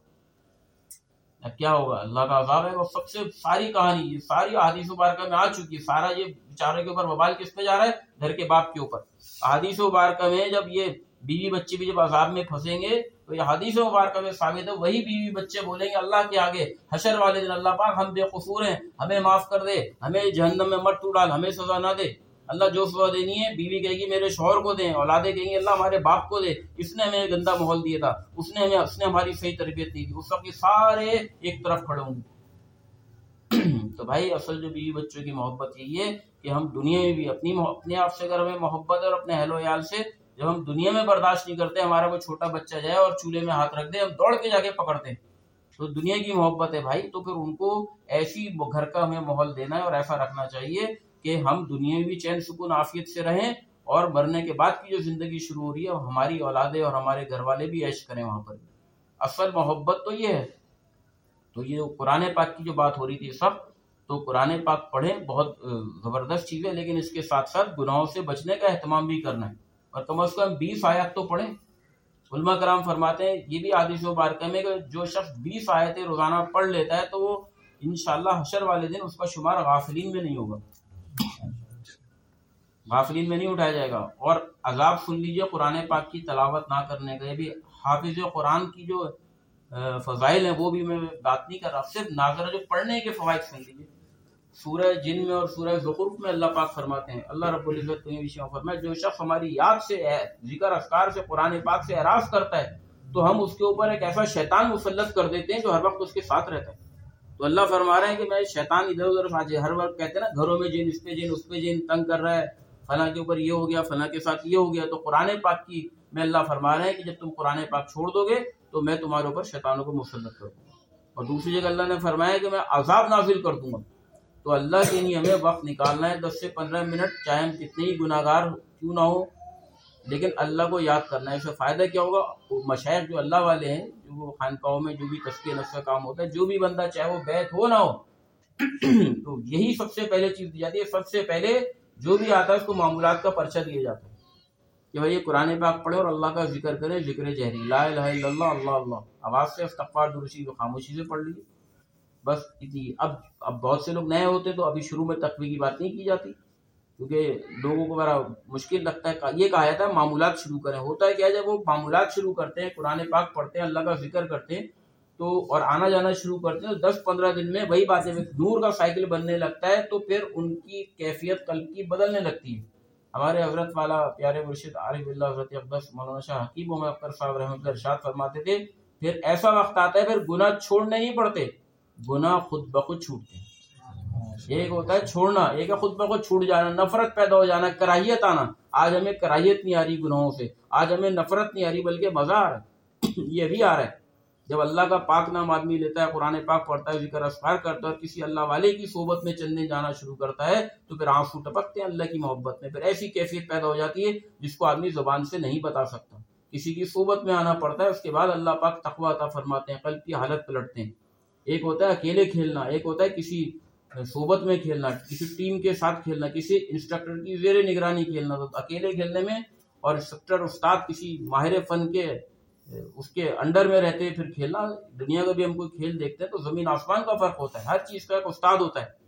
اللہ کا عذاب ہے. اور سب سے ساری کہانی, یہ ساری احادیث مبارکہ میں آ چکی ہے. سارا یہ بیچارے کے اوپر وبال کس پہ جا رہا ہے, گھر کے باپ کے اوپر. احادیث مبارکہ میں جب یہ بیوی بچے بھی جب عذاب میں پھنسیں گے تو یہ حدیث مبارکہ میں ثابت ہے, وہی بیوی بچے بولیں گے اللہ کے آگے حشر والے دن, اللہ پاک ہم بے قصور ہیں, ہمیں معاف کر دے, ہمیں جہنم میں مت تو ڈال, ہمیں سزا نہ دے. اللہ جو سزا دینی ہے، بیوی کہے گی میرے شوہر کو دیں، اولادیں کہیں گی اللہ ہمارے باپ کو دے، اس نے ہمیں گندا ماحول دیا تھا، اس نے ہماری صحیح تربیت نہیں دی، اس وقت یہ سارے ایک طرف کھڑے ہوں گے۔ تو بھائی اصل جو بیوی بچوں کی محبت یہی ہے کہ ہم دنیا میں بھی اپنے آپ سے اگر ہمیں محبت ہے اور اپنے اہل و عیال سے، جب ہم دنیا میں برداشت نہیں کرتے، ہمارا کوئی چھوٹا بچہ جائے اور چولہے میں ہاتھ رکھ دے، ہم دوڑ کے جا کے پکڑتے ہیں، تو دنیا کی محبت ہے بھائی، تو پھر ان کو ایسی گھر کا ہمیں ماحول دینا ہے اور ایسا رکھنا چاہیے کہ ہم دنیا میں بھی چین سکون عافیت سے رہیں، اور مرنے کے بعد کی جو زندگی شروع ہو رہی ہے ہماری اولادیں اور ہمارے گھر والے بھی عیش کریں وہاں پر۔ اصل محبت تو یہ ہے۔ تو یہ قرآن پاک کی جو بات ہو رہی تھی سب، تو قرآن پاک پڑھیں، بہت زبردست چیز ہے، لیکن اس کے ساتھ ساتھ گناہوں سے بچنے کا اہتمام بھی کرنا ہے، اور کم از کم 20 آیات تو پڑھیں۔ علماء کرام فرماتے ہیں یہ بھی حدیث مبارکہ میں کہ جو شخص 20 آیتیں روزانہ پڑھ لیتا ہے تو وہ انشاءاللہ حشر والے دن اس کا شمار غافلین میں نہیں ہوگا، غافلین میں نہیں اٹھایا جائے گا۔ اور عذاب سن لیجئے قرآن پاک کی تلاوت نہ کرنے کا، یہ بھی حافظ قرآن کی جو فضائل ہیں وہ بھی میں بات نہیں کر رہا، صرف ناظرہ جو پڑھنے کے فوائد سن لیجیے۔ سورہ جن میں اور سورہ زخرف میں اللہ پاک فرماتے ہیں، اللہ رب العزت کو یہ فرمایا جو شخص ہماری یاد سے، ذکر اذکار سے، قرآن پاک سے اعراض کرتا ہے تو ہم اس کے اوپر ایک ایسا شیطان مسلط کر دیتے ہیں جو ہر وقت اس کے ساتھ رہتا ہے۔ تو اللہ فرما رہے ہیں کہ میں شیطان ادھر ادھر ہر وقت کہتے ہیں نا گھروں میں جن، اس پہ جن، اس پہ جن، تنگ کر رہا ہے، فلاں کے اوپر یہ ہو گیا، فلاں کے ساتھ یہ ہو گیا، تو قرآن پاک کی میں اللہ فرما رہے ہیں کہ جب تم قرآن پاک چھوڑ دو گے تو میں تمہارے اوپر شیطانوں کو مسلط کر دوں گا۔ اور دوسری جگہ اللہ نے فرمایا کہ میں عذاب نازل کر دوں گا۔ تو اللہ کے لیے ہمیں وقت نکالنا ہے، 10 سے 15 منٹ، چاہے ہم کتنے ہی گناہگار کیوں نہ ہو، لیکن اللہ کو یاد کرنا ہے۔ اس سے فائدہ کیا ہوگا؟ مشائخ جو اللہ والے ہیں، جو خانقاہوں میں جو بھی تزکیہ نفس کا کام ہوتا ہے، جو بھی بندہ چاہے وہ بیت ہو نہ ہو تو یہی سب سے پہلے چیز دی جاتی ہے۔ سب سے پہلے جو بھی آتا ہے اس کو معمولات کا پرچہ دیا جاتا ہے کہ بھائی یہ قرآن پاک پڑھے اور اللہ کا ذکر کرے، ذکر جہری، لا الہ الا اللہ، اللہ اللہ، آواز سے، استغفار درشی کو خاموشی سے پڑھ لیجیے، بس اتنی۔ اب بہت سے لوگ نئے ہوتے تو ابھی شروع میں تقوی کی بات نہیں کی جاتی، کیونکہ لوگوں کو بڑا مشکل لگتا ہے۔ یہ کہا جاتا ہے معمولات شروع کریں۔ ہوتا ہے کیا، جب وہ معمولات شروع کرتے ہیں، قرآن پاک پڑھتے ہیں، اللہ کا ذکر کرتے ہیں تو اور آنا جانا شروع کرتے ہیں، 10-15 دن میں وہی باتیں نور کا سائیکل بننے لگتا ہے، تو پھر ان کی کیفیت قلب کی بدلنے لگتی ہے۔ ہمارے حضرت والا پیارے مرشد عارف اللہ حضرت اقدس مولانا شاہ حکیم محمد اختر صاحب رحمۃ اللہ ارشاد فرماتے تھے پھر ایسا وقت آتا ہے پھر گناہ چھوڑنے نہیں پڑتے، گناہ خود بخود چھوٹتے ہیں۔ ایک ہوتا ہے چھوڑنا، ایک ہے خود بخود چھوٹ جانا، نفرت پیدا ہو جانا، کراہیت آنا۔ آج ہمیں کراہیت نہیں آ رہی گناہوں سے، آج ہمیں نفرت نہیں آ رہی بلکہ مزہ آ رہا ہے۔ یہ بھی آ رہا ہے جب اللہ کا پاک نام آدمی لیتا ہے، قرآن پاک پڑھتا ہے، ذکر اذکار کرتا ہے اور کسی اللہ والے کی صحبت میں چلنے جانا شروع کرتا ہے تو پھر آنسو ٹپکتے ہیں اللہ کی محبت میں، پھر ایسی کیفیت پیدا ہو جاتی ہے جس کو آدمی زبان سے نہیں بتا سکتا۔ کسی کی صحبت میں آنا پڑتا ہے، اس کے بعد اللہ پاک تقویٰ عطا فرماتے ہیں، قلب کی حالت پلٹتے ہیں۔ ایک ہوتا ہے اکیلے کھیلنا، ایک ہوتا ہے کسی صحبت میں کھیلنا، کسی ٹیم کے ساتھ کھیلنا، کسی انسٹرکٹر کی زیر نگرانی کھیلنا۔ تو اکیلے کھیلنے میں اور انسٹرکٹر استاد کسی ماہر فن کے اس کے انڈر میں رہتے پھر کھیلنا، دنیا کا بھی ہم کوئی کھیل دیکھتے ہیں تو زمین آسمان کا فرق ہوتا ہے، ہر چیز کا ایک استاد ہوتا ہے۔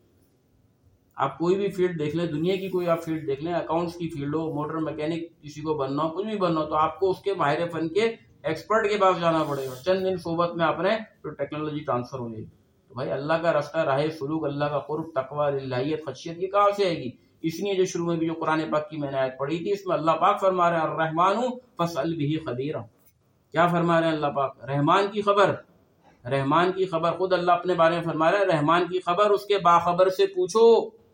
آپ کوئی بھی فیلڈ دیکھ لیں، دنیا کی کوئی آپ فیلڈ دیکھ لیں، اکاؤنٹس کی فیلڈ ہو، موٹر میکینک کسی کو بننا ہو، کچھ بھی بننا ہو، تو آپ کو اس کے ماہر فن کے ایکسپرٹ کے پاس جانا پڑے گا۔ چند دن صحبت میں آپ رہیں تو ٹیکنالوجی ٹرانسفر ہو جائے گی۔ تو بھائی اللہ کا راستہ، راہ سلوک، اللہ کا قرب، تقویٰ، الہیت، خشیت، یہ کہاں سے آئے گی؟ اس لیے جو شروع میں بھی جو قرآن پاک کی میں نے آیت پڑھی تھی، اس میں اللہ پاک فرما رہے ہیں الرحمن فاسأل بہ خبیرا۔ کیا فرما رہے ہیں اللہ پاک؟ رحمان کی خبر، رحمان کی خبر خود اللہ اپنے بارے میں فرما رہے ہیں، رحمان کی خبر اس کے باخبر سے پوچھو۔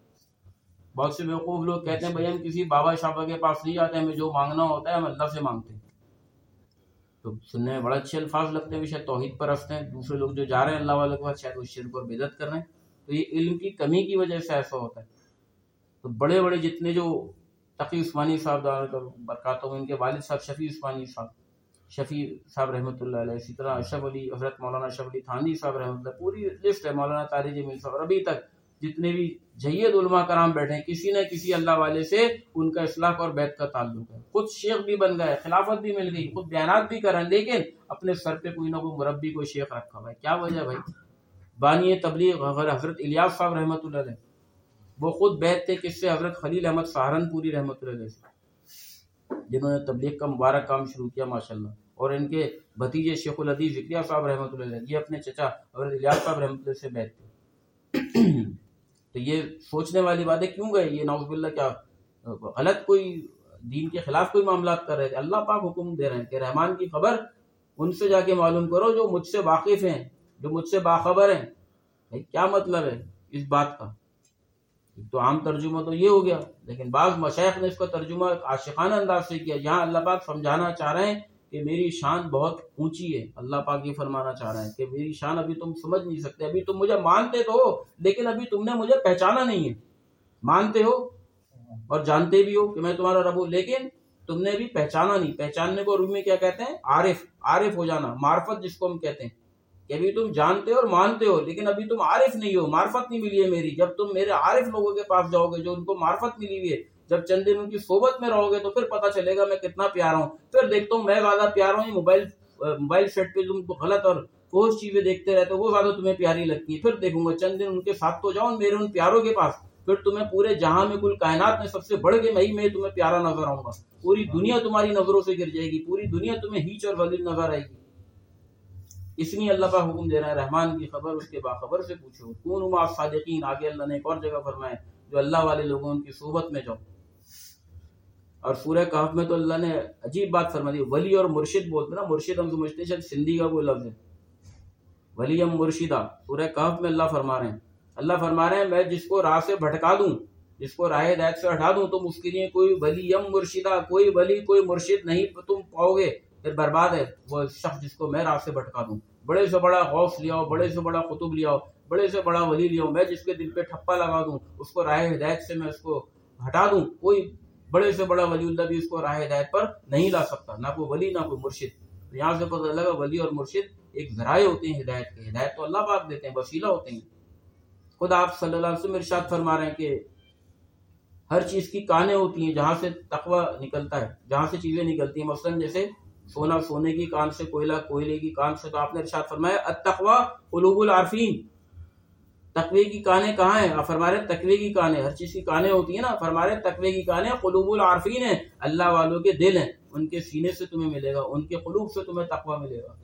بہت سے بیوقوف لوگ کہتے ہیں بھائی ہم کسی بابا شابا کے پاس نہیں جاتے، ہمیں جو مانگنا ہوتا ہے ہم اللہ سے مانگتے ہیں۔ تو سننے میں بڑے اچھے الفاظ لگتے ہیں، شاید توحید پرست ہیں، دوسرے لوگ جو جا رہے ہیں اللہ والوں کے پاس شاید وہ شرک اور بدعت کر رہے ہیں۔ تو یہ علم کی کمی کی وجہ سے ایسا ہوتا ہے۔ تو بڑے بڑے جتنے جو تقی عثمانی صاحب برکاتہ ان کے والد صاحب شفیع عثمانی صاحب، شفیع صاحب رحمۃ اللہ علیہ، اسی طرح اشرف علی، حضرت مولانا اشرف علی تھانوی صاحب رحمۃ اللہ، پوری لسٹ ہے، مولانا طارق جمیل صاحب، ابھی تک جتنے بھی جید علماء کرام بیٹھے ہیں کسی نہ کسی اللہ والے سے ان کا اصلاح اور بیت کا تعلق ہے۔ خود شیخ بھی بن گئے، خلافت بھی مل گئی، خود بیانات بھی کریں، لیکن اپنے سر پہ کوئی نہ کوئی مربی، کوئی شیخ رکھا ہوا ہے۔ کیا وجہ بھائی؟ بانی تبلیغ حضرت الیاس صاحب رحمۃ اللہ علیہ، وہ خود بیت تھے کس سے؟ حضرت خلیل احمد سہارنپوری رحمۃ اللہ علیہ سے، جنہوں نے تبلیغ کا مبارک کام شروع کیا ماشاءاللہ۔ اور ان کے بھتیجے شیخ الحدیث ذکریہ صاحب رحمۃ اللہ علیہ، یہ اپنے چچا حضرت الیاس صاحب رحمۃ اللہ سے بیت تھے۔ تو یہ سوچنے والی بات ہے، کیوں گئے یہ؟ نعوذ باللہ کیا غلط کوئی دین کے خلاف کوئی معاملات کر رہے تھے، اللہ پاک حکم دے رہے ہیں کہ رحمان کی خبر ان سے جا کے معلوم کرو جو مجھ سے واقف ہیں، جو مجھ سے باخبر ہیں۔ بھائی کیا مطلب ہے اس بات کا؟ تو عام ترجمہ تو یہ ہو گیا، لیکن بعض مشائخ نے اس کا ترجمہ عاشقانہ انداز سے کیا، جہاں اللہ پاک سمجھانا چاہ رہے ہیں کہ میری شان بہت اونچی ہے۔ اللہ پاک یہ فرمانا چاہ رہے ہیں کہ میری شان ابھی تم سمجھ نہیں سکتے، ابھی تم مجھے مانتے تو ہو لیکن ابھی تم نے مجھے پہچانا نہیں ہے۔ مانتے ہو اور جانتے بھی ہو کہ میں تمہارا رب ہوں، لیکن تم نے بھی پہچانا نہیں۔ پہچاننے کو عربی میں کیا کہتے ہیں؟ عارف ہو جانا، معرفت جس کو ہم کہتے ہیں، کہ ابھی تم جانتے ہو اور مانتے ہو لیکن ابھی تم عارف نہیں ہو، معرفت نہیں ملی ہے میری۔ جب تم میرے عارف لوگوں کے پاس جاؤ گے جو ان کو معرفت ملی ہوئی ہے، جب چند دن ان کی صحبت میں رہو گے تو پھر پتہ چلے گا میں کتنا پیارا ہوں۔ پھر دیکھتا ہوں میں زیادہ پیارا ہوں، موبائل سیٹ پہ تم غلط اور فحش چیزیں دیکھتے رہتے ہو وہ زیادہ تمہیں پیاری لگتی ہیں۔ پھر دیکھوں گا چند دن ان کے ساتھ تو جاؤ میرے ان پیاروں کے پاس، پھر تمہیں پورے جہاں میں کل کائنات میں سب سے بڑھ کے میں تمہیں پیارا نظر آؤں گا، پوری دنیا تمہاری نظروں سے گر جائے گی، پوری دنیا تمہیں ہیچ اور ذلیل نظر آئے گی۔ اس لیے اللہ کا حکم دے رہا ہے رحمان کی خبر اس کے باخبر سے پوچھو، کونوا مع الصادقین۔ آگے اللہ نے ایک اور جگہ فرمایا جو اللہ والے لوگوں ان کی صحبت میں جاؤ۔ اور سورہ کہف میں تو اللہ نے عجیب بات فرما دی، ولی اور مرشد بولتے نا، مرشد ہم سمجھتے ہیں شاید سندھی کا کوئی لفظ ہے، ولی مرشدہ۔ سورہ کہف میں اللہ فرما رہے ہیں میں جس کو راہ سے بھٹکا دوں، جس کو راہ ہدایت سے ہٹا دوں، تم اس کے لیے کوئی ولی مرشدہ، کوئی ولی کوئی مرشد نہیں تم پاؤ گے، پھر برباد ہے وہ شخص جس کو میں راہ سے بھٹکا دوں۔ بڑے سے بڑا غوث لے آؤ، بڑے سے بڑا قطب لے آؤ، بڑے سے بڑا ولی لے آؤ، میں جس کے دل پہ ٹھپا لگا دوں، اس کو راہ ہدایت سے میں اس کو ہٹا دوں، کوئی بڑے سے بڑا ولی اللہ بھی اس کو راہ ہدایت پر نہیں لا سکتا، نہ کوئی ولی نہ کوئی مرشد۔ یہاں سے پتہ لگا ولی اور مرشد ایک ذرائع ہوتے ہیں ہدایت کے، ہدایت تو اللہ پاک دیتے ہیں، وسیلہ ہوتے ہیں۔ خود آپ صلی اللہ علیہ وسلم ارشاد فرما رہے ہیں کہ ہر چیز کی کانیں ہوتی ہیں جہاں سے تقوی نکلتا ہے، جہاں سے چیزیں نکلتی ہیں، مثلاً جیسے سونا سونے کی کان سے، کوئلہ کوئلے کی کان سے، تو آپ نے ارشاد فرمایا التقوی قلوب العارفین، تقوی کی کانیں کہاں ہیں؟ آپ فرما رہے ہیں تقوی کی کانیں، ہر چیز کی کانیں ہوتی ہیں نا، فرما رہے ہیں تقوی کی کانیں قلوب العارفین ہیں، اللہ والوں کے دل ہیں، ان کے سینے سے تمہیں ملے گا، ان کے قلوب سے تمہیں تقوی ملے گا،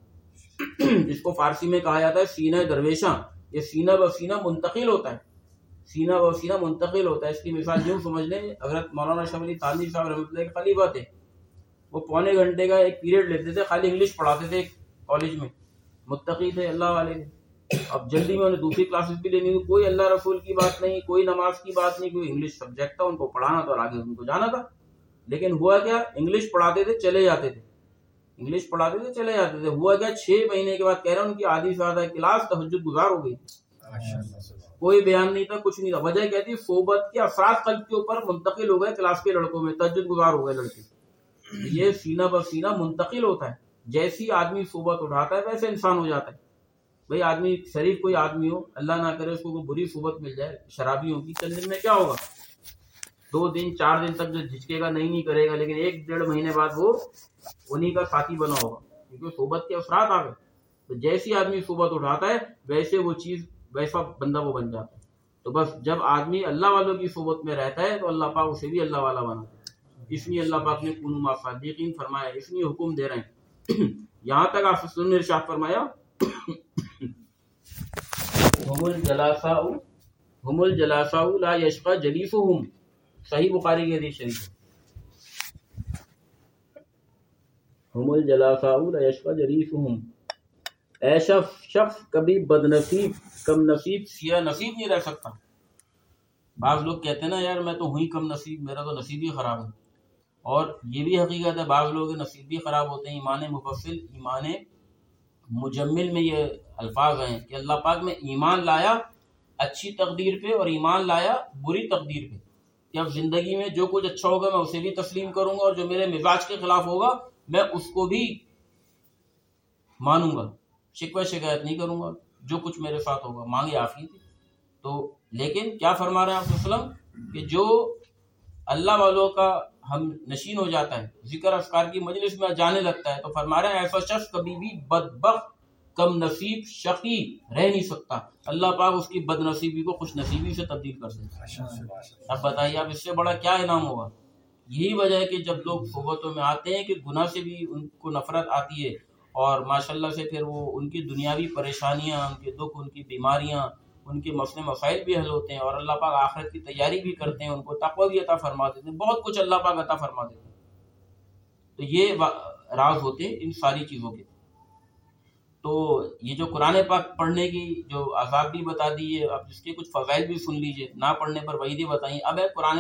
جس کو فارسی میں کہا جاتا ہے سینہ درویشاں۔ یہ سینہ بہ سینہ منتقل ہوتا ہے، سینہ بہ سینہ منتقل ہوتا ہے۔ اس کی مثال یوں سمجھ لیں، حضرت مولانا شاہ ولی تھانوی صاحب رحمۃ اللہ کے خلیفہ تھے، وہ پونے گھنٹے کا ایک پیریڈ لیتے تھے، خالی انگلش پڑھاتے تھے کالج میں، متقی تھے اللہ والے۔ اب جلدی میں انہیں دوسری کلاسز بھی لینی تھی، کوئی اللہ رسول کی بات نہیں، کوئی نماز کی بات نہیں، کوئی انگلش سبجیکٹ تھا، ان کو پڑھانا تھا اور آگے ان کو جانا تھا۔ لیکن ہوا کیا، انگلش پڑھاتے تھے چلے جاتے تھے، انگلش پڑھاتے تھے چلے جاتے تھے، ہوا کیا 6 مہینے کے بعد کہہ رہے ہیں ان کی آدھی سے زیادہ کلاس تہجد گزار ہو گئی، کوئی بیان نہیں تھا، کچھ نہیں تھا۔ وجہ کیا تھی؟ صحبت کے اثرات قلب کے اوپر منتقل ہو گئے، کلاس کے لڑکوں میں تہجد گزار ہو گئے لڑکے۔ یہ سینہ بہ سینہ منتقل ہوتا ہے، جیسی آدمی صحبت اٹھاتا ہے ویسے انسان ہو جاتا ہے۔ بھئی آدمی شریف کوئی آدمی ہو، اللہ نہ کرے اس کو کوئی بری صحبت مل جائے شرابیوں کی، چند دن میں کیا ہوگا، 2 دن 4 دن تک جو جھجکے گا نہیں کرے گا، لیکن 1-1.5 مہینے بعد وہ انہی کا ساتھی بنا ہوگا، کیونکہ صحبت کے اثرات آ گئے۔ تو جیسی آدمی صحبت اٹھاتا ہے ویسے وہ چیز، ویسا بندہ وہ بن جاتا ہے۔ تو بس جب آدمی اللہ والوں کی صحبت میں رہتا ہے تو اللہ پاک اسے بھی اللہ والا بناتا ہے۔ اس لیے اللہ پاک نے کونوا مع الصادقین فرمایا، اس لیے حکم دے رہے ہیں۔ یہاں تک آپ نے ارشاد فرمایا ہم الجلاساء لا یشقی جلیسہم، صحیح بخاری کی حدیث شریف، ہم الجلاساء لا یشقی جلیسہم، ایسا شخص کبھی بد نصیب، کم نصیب، سیاہ نصیب نہیں رہ سکتا۔ بعض لوگ کہتے ہیں نا یار میں تو ہوئی کم نصیب، میرا تو نصیب ہی خراب ہے، اور یہ بھی حقیقت ہے بعض لوگوں کے نصیب بھی خراب ہوتے ہیں۔ ایمان مفصل، ایمان مجمل میں یہ الفاظ ہیں کہ اللہ پاک میں ایمان لایا اچھی تقدیر پہ اور ایمان لایا بری تقدیر پہ، کہ اب زندگی میں جو کچھ اچھا ہوگا میں اسے بھی تسلیم کروں گا، اور جو میرے مزاج کے خلاف ہوگا میں اس کو بھی مانوں گا، شکوہ شکایت نہیں کروں گا، جو کچھ میرے ساتھ ہوگا مانگے عافیت۔ تو لیکن کیا فرما رہے ہیں آپ صلی اللہ علیہ وسلم کہ جو اللہ والوں کا ہم نشین ہو جاتا ہے، ذکر اذکار کی مجلس میں جانے لگتا ہے، تو فرما رہے ہیں ایسا شخص کبھی بھی بدبخت، کم نصیب، شقی رہ نہیں سکتا، اللہ پاک اس کی بد نصیبی کو خوش نصیبی سے تبدیل کر دیتا ہے۔ اب بتائیے اب اس سے بڑا کیا انعام ہوگا؟ یہی وجہ ہے کہ جب لوگ صحبتوں میں آتے ہیں کہ گناہ سے بھی ان کو نفرت آتی ہے، اور ماشاءاللہ سے پھر وہ ان کی دنیاوی پریشانیاں، ان کے دکھ، ان کی بیماریاں، ان کے مسئلے مسائل بھی حل ہوتے ہیں، اور اللہ پاک آخرت کی تیاری بھی کرتے ہیں، ان کو تقوی بھی عطا فرما دیتے ہیں، بہت کچھ اللہ پاک عطا فرما دیتے ہیں۔ تو یہ راز ہوتے ہیں ان ساری چیزوں کے۔ تو یہ جو قرآن پاک پڑھنے کی جو عذاب بھی بتا دیے، اب اس کے کچھ فضائل بھی سن لیجئے، نہ پڑھنے پر وعیدیں بتائیں۔ اب ہے قرآن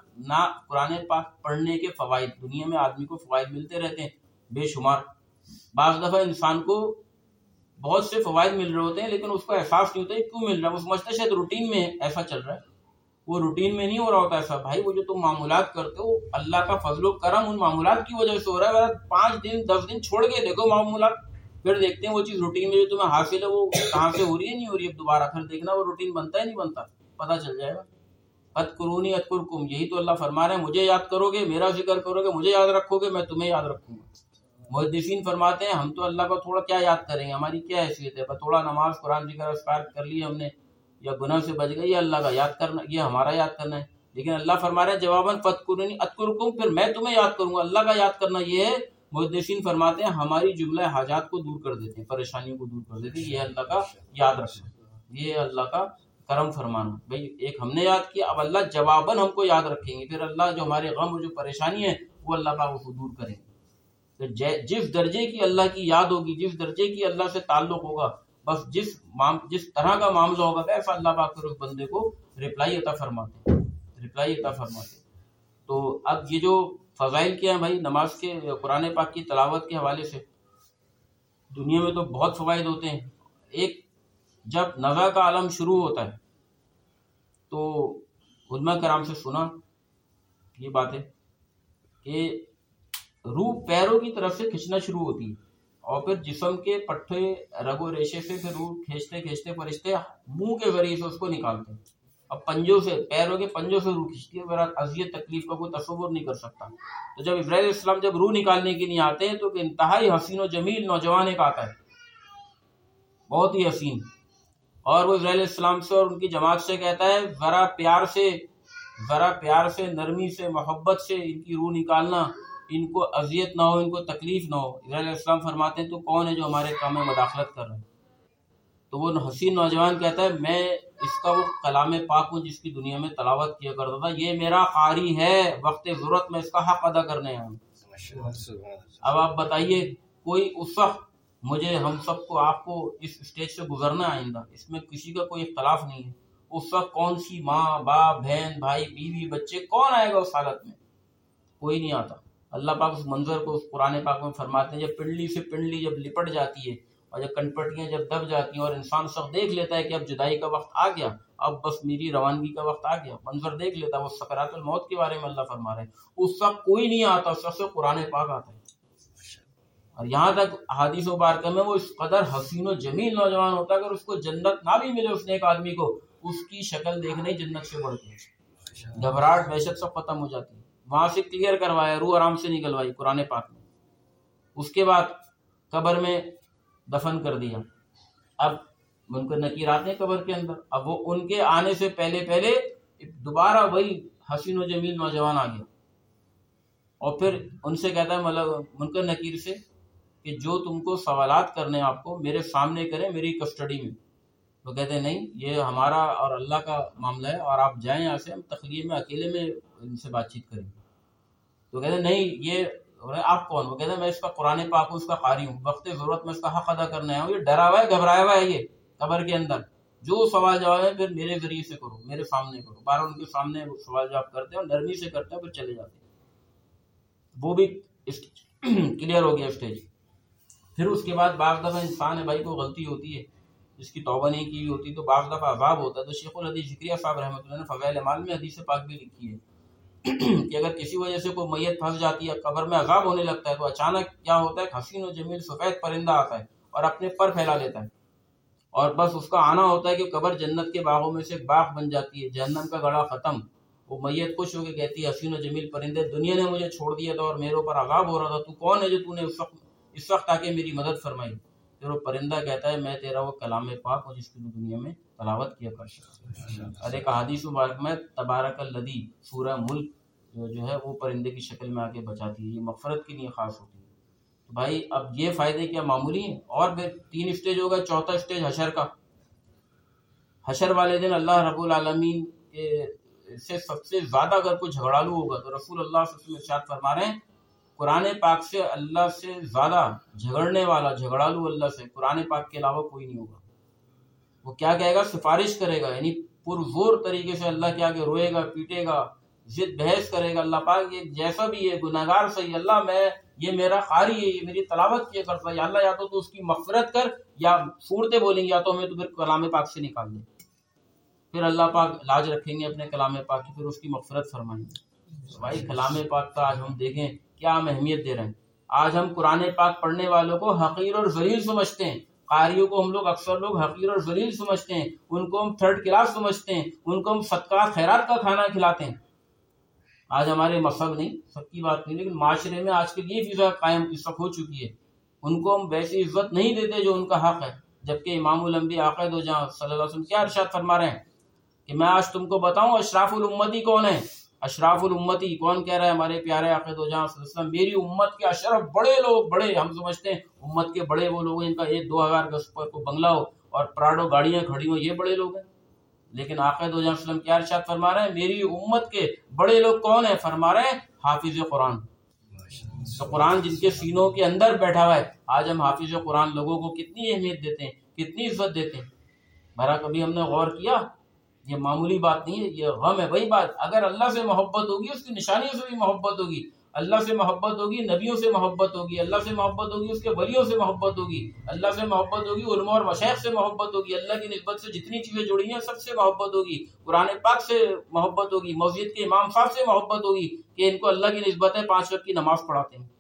پاک پڑھنے کے فوائد، دنیا میں آدمی کو فوائد ملتے رہتے ہیں بے شمار۔ بعض دفعہ انسان کو بہت سے فوائد مل رہے ہوتے ہیں لیکن اس کو احساس نہیں ہوتا ہے کیوں مل رہا ہے، وہ سمجھتا ہے شاید روٹین میں ایسا چل رہا ہے۔ وہ روٹین میں نہیں ہو رہا ہوتا ایسا، بھائی وہ جو تم معمولات کرتے ہو اللہ کا فضل و کرم ان معمولات کی وجہ سے ہو رہا ہے۔ 5 دن 10 دن چھوڑ کے دیکھو معمولات، پھر دیکھتے ہیں وہ چیز روٹین میں جو تمہیں حاصل ہے وہ کہاں سے ہو رہی ہے، نہیں ہو رہی ہے، دوبارہ پھر دیکھنا وہ روٹین بنتا ہے نہیں بنتا، پتہ چل جائے گا۔ اذکرونی اذکرکم، یہی تو اللہ فرما رہے ہیں، مجھے یاد کرو گے، میرا ذکر کرو گے، مجھے یاد رکھو گے، میں تمہیں یاد رکھوں گا۔ محدثین فرماتے ہیں ہم تو اللہ کو تھوڑا کیا یاد کریں گے، ہماری کیا حیثیت ہے، تھوڑا نماز قرآن ذکر اذکار کر لی ہم نے یا گناہ سے بچ گئے، یہ اللہ کا یاد کرنا، یہ ہمارا یاد کرنا ہے۔ لیکن اللہ فرما رہے ہیں جواباً فاذکرونی اذکرکم، پھر میں تمہیں یاد کروں گا۔ اللہ کا یاد کرنا یہ ہے، محدثین فرماتے ہیں ہماری جملہ حاجات کو دور کر دیتے ہیں، پریشانیوں کو دور کر دیتے ہیں، یہ اللہ کا یاد رکھنا، یہ اللہ کا کرم فرمانا۔ بھئی ایک ہم نے یاد کیا، اب اللہ جواباً ہم کو یاد رکھیں گے، پھر اللہ جو ہمارے غم اور جو پریشانی ہے وہ اللہ پاک اس کو دور کریں گے۔ تو جس درجے کی اللہ کی یاد ہوگی، جس درجے کی اللہ سے تعلق ہوگا، بس جس طرح کا معاملہ ہوگا ویسا اللہ پاک پھر اس بندے کو رپلائی عطا فرماتے ہیں۔ تو اب یہ جو فضائل کیا ہیں بھائی نماز کے، قرآن پاک کی تلاوت کے حوالے سے دنیا میں تو بہت فوائد ہوتے ہیں۔ ایک جب نزع کا عالم شروع ہوتا ہے تو علماء کرام سے سنا یہ باتیں کہ روح پیروں کی طرف سے کھنچنا شروع ہوتی ہے، اور پھر جسم کے پٹھے رگ و ریشے سے پھر روح کھینچتے کھینچتے فرشتے منہ کے ذریعے سے اس کو نکالتے ہیں۔ اب پنجوں سے، پیروں کے پنجوں سے روح کھینچتی ہے، میرا اذیت تکلیف کا کوئی تصور نہیں کر سکتا۔ تو جب ابراہیم علیہ السلام جب روح نکالنے کے لیے آتے ہیں تو کہ انتہائی حسین و جمیل نوجوان ایک آتا ہے، بہت ہی حسین، اور وہ ابراہیم علیہ السلام سے اور ان کی جماعت سے کہتا ہے ذرا پیار سے نرمی سے محبت سے ان کی روح نکالنا، ان کو اذیت نہ ہو، ان کو تکلیف نہ ہو۔ ابراہیم علیہ السلام فرماتے ہیں تو کون ہے جو ہمارے کام میں مداخلت کر رہا ہے؟ تو وہ حسین نوجوان کہتا ہے میں اس کا وہ کلام پاک ہوں جس کی دنیا میں تلاوت کیا کرتا تھا، یہ میرا قاری ہے، وقت ضرورت میں اس کا حق ادا کرنے آیا ہوں۔ اب آپ بتائیے، کوئی اس وقت مجھے، ہم سب کو، آپ کو اس اسٹیج سے گزرنا ہے آئندہ، اس میں کسی کا کوئی اختلاف نہیں ہے۔ اس وقت کون سی ماں باپ بہن بھائی بیوی بچے کون آئے گا اس حالت میں؟ کوئی نہیں آتا۔ اللہ پاک اس منظر کو اس قرآن پاک میں فرماتے ہیں جب پنڈلی سے پنڈلی جب لپٹ جاتی ہے اور جب کنپٹیاں جب دب جاتی ہیں اور انسان سب دیکھ لیتا ہے کہ اب جدائی کا وقت آ گیا، اب بس میری روانگی کا وقت آ گیا، منظر دیکھ لیتا ہے، وہ سکرات الموت کے بارے میں اللہ فرما رہے ہیں، اس وقت کوئی نہیں آتا، اس وقت سے قرآن پاک آتا ہے۔ اور یہاں تک احادیث مبارکہ میں وہ اس قدر حسین و جمیل نوجوان ہوتا ہے اگر اس کو جنت نہ بھی ملے اس نے ایک آدمی کو، اس کی شکل دیکھنا ہی جنت سے بڑھ کے گھبراہٹ وحشت سب ختم ہو جاتی ہے۔ وہاں سے کلیئر کروایا، روح آرام سے نکلوائی قرآن پاک میں۔ اس کے بعد قبر میں دفن کر دیا، اب منکر نکیر آتے ہیں قبر کے اندر، اب وہ ان کے آنے سے پہلے دوبارہ وہی حسین و جمیل نوجوان آ گیا، اور پھر ان سے کہتا ہے منکر نکیر سے کہ جو تم کو سوالات کرنے آپ کو میرے سامنے کریں، میری کسٹڈی میں۔ وہ کہتے ہیں نہیں، یہ ہمارا اور اللہ کا معاملہ ہے، اور آپ جائیں یہاں سے، ہم تخلیہ میں اکیلے میں ان سے بات چیت کریں۔ تو کہتے ہیں نہیں، یہ آپ کون؟ وہ کہتے ہیں میں اس کا قرآن پاک ہوں، اس کا قاری ہوں، وقت ضرورت میں اس کا حق ادا کرنے آیا ہوں۔ یہ ڈرا ہوا ہے، گھبرایا ہوا ہے، یہ قبر کے اندر جو سوال جواب ہے پھر میرے ذریعے سے کرو، میرے سامنے کرو۔ بارہ ان کے سامنے سوال جواب کرتے ہیں اور نرمی سے کرتے ہیں، پھر چلے جاتے ہیں۔ وہ بھی کلیئر ہو گیا اسٹیج۔ پھر اس کے بعد بعض دفعہ انسان ہے بھائی کو غلطی ہوتی ہے، جس کی توبہ نہیں کی ہوتی، تو بعض دفعہ عذاب ہوتا ہے۔ تو شیخ الحدیث ذکریہ صاحب رحمۃ اللہ نے فضائل اعمال میں حدیث پاک بھی لکھی ہے کہ اگر کسی وجہ سے کوئی میت پھنس جاتی ہے، قبر میں عذاب ہونے لگتا ہے، تو اچانک کیا ہوتا ہے، حسین و جمیل سفید پرندہ آتا ہے اور اپنے پر پھیلا لیتا ہے، اور بس اس کا آنا ہوتا ہے کہ قبر جنت کے باغوں میں سے ایک باغ بن جاتی ہے، جہنم کا گڑھا ختم۔ وہ میت خوش ہو کے کہتی ہے حسین و جمیل پرندے، دنیا نے مجھے چھوڑ دیا تھا اور میرے اوپر عذاب ہو رہا تھا، تو کون ہے جو تو نے اس وقت آ کے میری مدد فرمائی؟ پھر وہ پرندہ کہتا ہے میں تیرا وہ کلام پاک ہوں جس کی دنیا میں تلاوت کیا کرتا۔ اور ایک حدیث مبارک میں تبارک الذی سورہ ملک جو ہے وہ پرندے کی شکل میں آ کے بچاتی ہے، یہ مغفرت کے لیے خاص ہوتی ہے۔ تو بھائی اب یہ فائدے کیا معمولی ہیں؟ اور پھر 3 اسٹیج ہوگا، چوتھا اسٹیج حشر کا۔ حشر والے دن اللہ رب العالمین سے سب سے زیادہ اگر کوئی جھگڑالو ہوگا تو رسول اللہ صلی اللہ علیہ وسلم ارشاد فرما رہے ہیں قرآن پاک سے اللہ سے زیادہ جھگڑنے والا جھگڑالو اللہ سے قرآن پاک کے علاوہ کوئی نہیں ہوگا. وہ کیا کہے گا؟ سفارش کرے گا، یعنی پرزور طریقے سے اللہ کے آگے روئے گا، پیٹے گا، ضد بحث کرے گا. اللہ پاک یہ جیسا بھی ہے گناہگار صحیح، اللہ میں یہ میرا قاری ہے، یہ میری تلاوت کیا کرتا ہے، یا اللہ یا تو اس کی مغفرت کر، یا صورتیں بولیں گے یا تو ہمیں تو پھر کلام پاک سے نکال دے. پھر اللہ پاک لاج رکھیں گے اپنے کلام پاک کی، پھر اس کی مغفرت فرمائیں گے. بھائی کلام پاک کا آج ہم دیکھیں کیا ہم اہمیت دے رہے ہیں. آج ہم قرآن پاک پڑھنے والوں کو حقیر اور ذلیل سمجھتے ہیں، قاریوں کو ہم لوگ اکثر لوگ حقیر اور ذلیل سمجھتے ہیں، ان کو ہم تھرڈ کلاس سمجھتے ہیں، ان کو ہم صدقات خیرات کا کھانا کھلاتے ہیں. آج ہمارے مذہب نہیں، سب کی بات نہیں، لیکن معاشرے میں آج کے یہ فضا قائم اس وقت ہو چکی ہے. ان کو ہم ویسی عزت نہیں دیتے جو ان کا حق ہے، جبکہ امام الانبیاء آقا دو جہاں صلی اللہ علیہ وسلم کیا ارشاد فرما رہے ہیں کہ میں آج تم کو بتاؤں اشراف الامتی کون ہے. اشراف الامتی کون کہہ رہا ہے؟ ہمارے پیارے آقا دو جہاں صلی اللہ علیہ وسلم. میری امت کے اشرف بڑے لوگ، بڑے ہم سمجھتے ہیں امت کے بڑے وہ لوگ ہیں جن کا 1-2 ہزار گز پر کو بنگلہ ہو اور پراڈو گاڑیاں کھڑی ہو، یہ بڑے لوگ ہیں. لیکن آقا دو جہاں صلی اللہ علیہ وسلم کیا ارشاد فرما رہے ہیں؟ میری امت کے بڑے لوگ کون ہیں؟ فرما رہے ہیں حافظ قرآن. تو قرآن جن کے سینوں کے اندر بیٹھا ہوا ہے، آج ہم حافظ قرآن لوگوں کو کتنی اہمیت دیتے ہیں، کتنی عزت دیتے ہیں. بھرا کبھی ہم نے غور کیا؟ یہ معمولی بات نہیں ہے، یہ غم ہے. وہی بات، اگر اللہ سے محبت ہوگی اس کی نشانیوں سے بھی محبت ہوگی، اللہ سے محبت ہوگی نبیوں سے محبت ہوگی، اللہ سے محبت ہوگی اس کے ولیوں سے محبت ہوگی، اللہ سے محبت ہوگی علماء اور مشائخ سے محبت ہوگی، اللہ کی نسبت سے جتنی چیزیں جڑی ہیں سب سے محبت ہوگی، قرآن پاک سے محبت ہوگی، مسجد کے امام صاحب سے محبت ہوگی کہ ان کو اللہ کی نسبت ہے 5 وقت کی نماز پڑھاتے ہیں.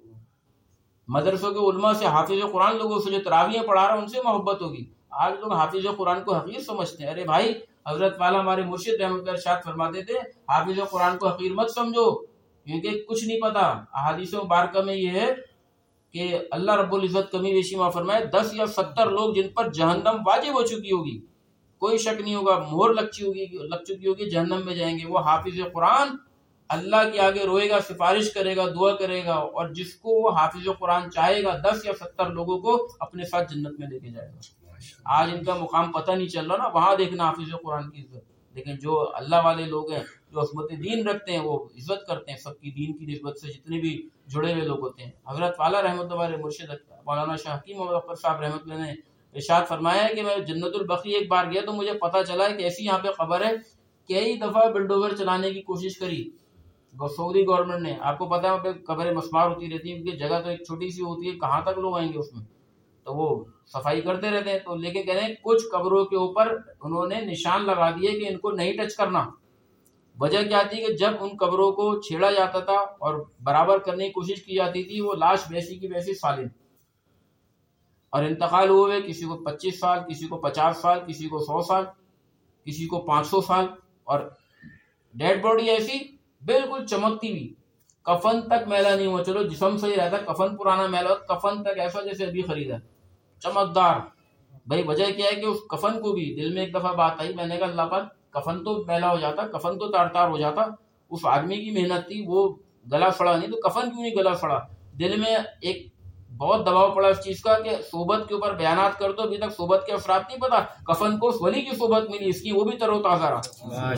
مدرسوں کے علماء سے، حافظ قرآن لوگوں سے جو تراویحیں پڑھا رہا ہیں ان سے محبت ہوگی. آج لوگ حافظ قرآن کو حقیر سمجھتے ہیں. ارے بھائی، حضرت والا ہمارے مرشد رحمۃ اللہ ارشاد فرماتے تھے حافظ قرآن کو حقیر مت سمجھو، کیونکہ کچھ نہیں پتا. احادیث مبارکہ میں یہ ہے کہ اللہ رب العزت کمی بیشی معاف فرمائے 10 یا 70 لوگ جن پر جہنم واجب ہو چکی ہوگی، کوئی شک نہیں ہوگا، مہر لگ چکی ہوگی، جہنم میں جائیں گے. وہ حافظ قرآن اللہ کے آگے روئے گا، سفارش کرے گا، دعا کرے گا، اور جس کو وہ حافظ قرآن چاہے گا 10 یا 70 لوگوں کو اپنے ساتھ جنت میں لے کے جائے گا. آج ان کا مقام پتہ نہیں چل رہا نا، وہاں دیکھنا حافظ قرآن کی عزت. لیکن جو اللہ والے لوگ ہیں، جو عصمت دین رکھتے ہیں، وہ عزت کرتے ہیں سب کی دین کی نسبت سے، جتنے بھی جڑے ہوئے لوگ ہوتے ہیں. حضرت والا رحمۃ اللہ علیہ مرشد مولانا شاہ حکیم محمد اختر صاحب رحمۃ اللہ نے ارشاد فرمایا ہے کہ میں جنت البقیع ایک بار گیا تو مجھے پتہ چلا ہے کہ ایسی یہاں پہ قبر ہے، کئی دفعہ بلڈوزر چلانے کی کوشش کری سعودی گورنمنٹ نے. آپ کو پتا ہے وہاں پہ قبریں مسمار ہوتی رہتی ہیں، کیونکہ جگہ تو ایک چھوٹی سی ہوتی ہے، کہاں تک لوگ آئیں گے اس میں، تو وہ صفائی کرتے رہتے ہیں. تو لیکن کہہ رہے ہیں کچھ قبروں کے اوپر انہوں نے نشان لگا دیے کہ ان کو نہیں ٹچ کرنا. وجہ کیا تھی کہ جب ان قبروں کو چھیڑا جاتا تھا اور برابر کرنے کی کوشش کی جاتی تھی، وہ لاش ویسی کی ویسی سالم، اور انتقال ہوئے کسی کو 25 سال، کسی کو 50 سال، کسی کو 100 سال، کسی کو 500 سال، اور ڈیڈ باڈی ایسی بالکل چمکتی ہوئی، کفن تک میلا نہیں ہوا. چلو جسم صحیح رہتا، کفن پرانا میلا، کفن تک ایسا جیسے ابھی خریدا، چمکدار. بھائی وجہ کیا ہے کہ اس کفن کو بھی دل میں ایک دفعہ بات آئی، میں نے کہا اللہ پاک کفن تو میلا ہو جاتا، کفن تو تار تار ہو جاتا، اس آدمی کی محنت تھی، وہ گلا سڑا نہیں، تو کفن کیوں نہیں گلا سڑا؟ دل میں ایک بہت دباؤ پڑا اس چیز کا کہ صحبت کے اوپر بیانات کر دو، ابھی تک صحبت کے اثرات نہیں پتا، کفن کو اس ولی کی صحبت ملی، اس کی وہ بھی تر و تازہ رہا.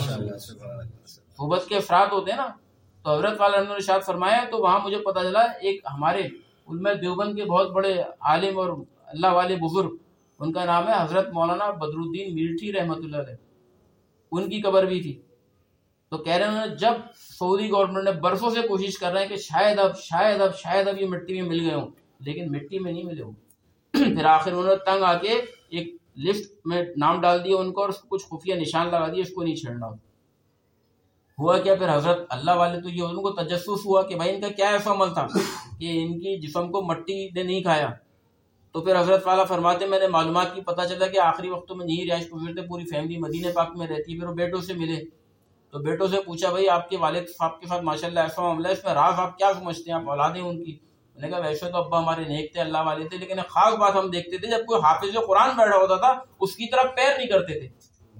صحبت کے افراد ہوتے ہیں نا. تو حضرت والا نے ارشاد فرمایا، تو وہاں مجھے پتہ چلا ایک ہمارے علماء دیوبند کے بہت بڑے عالم اور اللہ والے بزرگ، ان کا نام ہے حضرت مولانا بدر الدین میرٹھی رحمۃ اللہ علیہ، ان کی قبر بھی تھی. تو کہہ رہے ہیں جب سعودی گورنمنٹ نے برسوں سے کوشش کر رہے ہیں کہ شاید اب یہ مٹی میں مل گئے ہوں، لیکن مٹی میں نہیں ملے ہوں. پھر آخر انہوں نے تنگ آ کے ایک لسٹ میں نام ڈال دیا ان کو، اور کچھ خفیہ نشان لگا دیے، اس کو نہیں چھیڑنا. ہوا کیا پھر حضرت اللہ والے تو یہ ان کو تجسس ہوا کہ بھائی ان کا کیا ایسا عمل تھا کہ ان کی جسم کو مٹی نے نہیں کھایا. تو پھر حضرت والا فرماتے میں نے معلومات کی، پتہ چلا کہ آخری وقتوں میں یہی رہائش پذیر تھے، پوری فیملی مدینہ پاک میں رہتی. پھر وہ بیٹوں سے ملے تو بیٹوں سے پوچھا بھائی آپ کے والد صاحب کے ساتھ ماشاءاللہ ایسا معاملہ ہے، اس میں راز آپ کیا سمجھتے ہیں، آپ اولادیں ان کی؟ میں نے کہا ویسے تو ابا ہمارے نیک تھے، اللہ والے تھے، لیکن ایک خاص بات ہم دیکھتے تھے جب کوئی حافظ قرآن بیٹھا ہوتا تھا اس کی طرف پیر نہیں کرتے تھے.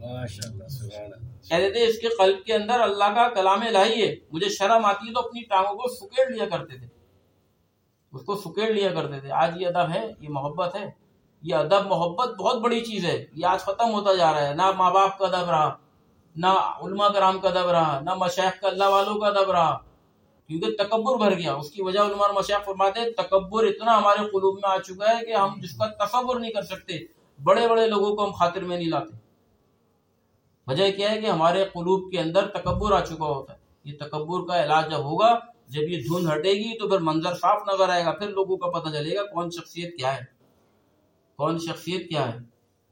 کہتے تھے اس کے قلب کے اندر اللہ کا کلام الہی ہے، مجھے شرم آتی ہے تو اپنی ٹانگوں کو سکیڑ لیا کرتے تھے، اس کو سکیڑ لیا کرتے تھے. آج یہ ادب ہے، یہ محبت ہے، یہ ادب محبت بہت بڑی چیز ہے، یہ آج ختم ہوتا جا رہا ہے. نہ ماں باپ کا ادب رہا، نہ علماء کرام کا ادب رہا، نہ مشائخ کا اللہ والوں کا ادب رہا، کیونکہ تکبر بھر گیا. اس کی وجہ علماء اور مشائخ فرماتے ہیں تکبر اتنا ہمارے قلوب میں آ چکا ہے کہ ہم جس کا تصور نہیں کر سکتے. بڑے بڑے لوگوں کو ہم خاطر میں نہیں لاتے. وجہ کیا ہے کہ ہمارے قلوب کے اندر تکبر آ چکا ہوتا ہے. یہ تکبر کا علاج جب ہوگا، جب یہ دھن ہٹے گی تو پھر منظر صاف نظر آئے گا، پھر لوگوں کا پتہ چلے گا کون شخصیت کیا ہے، کون شخصیت کیا ہے.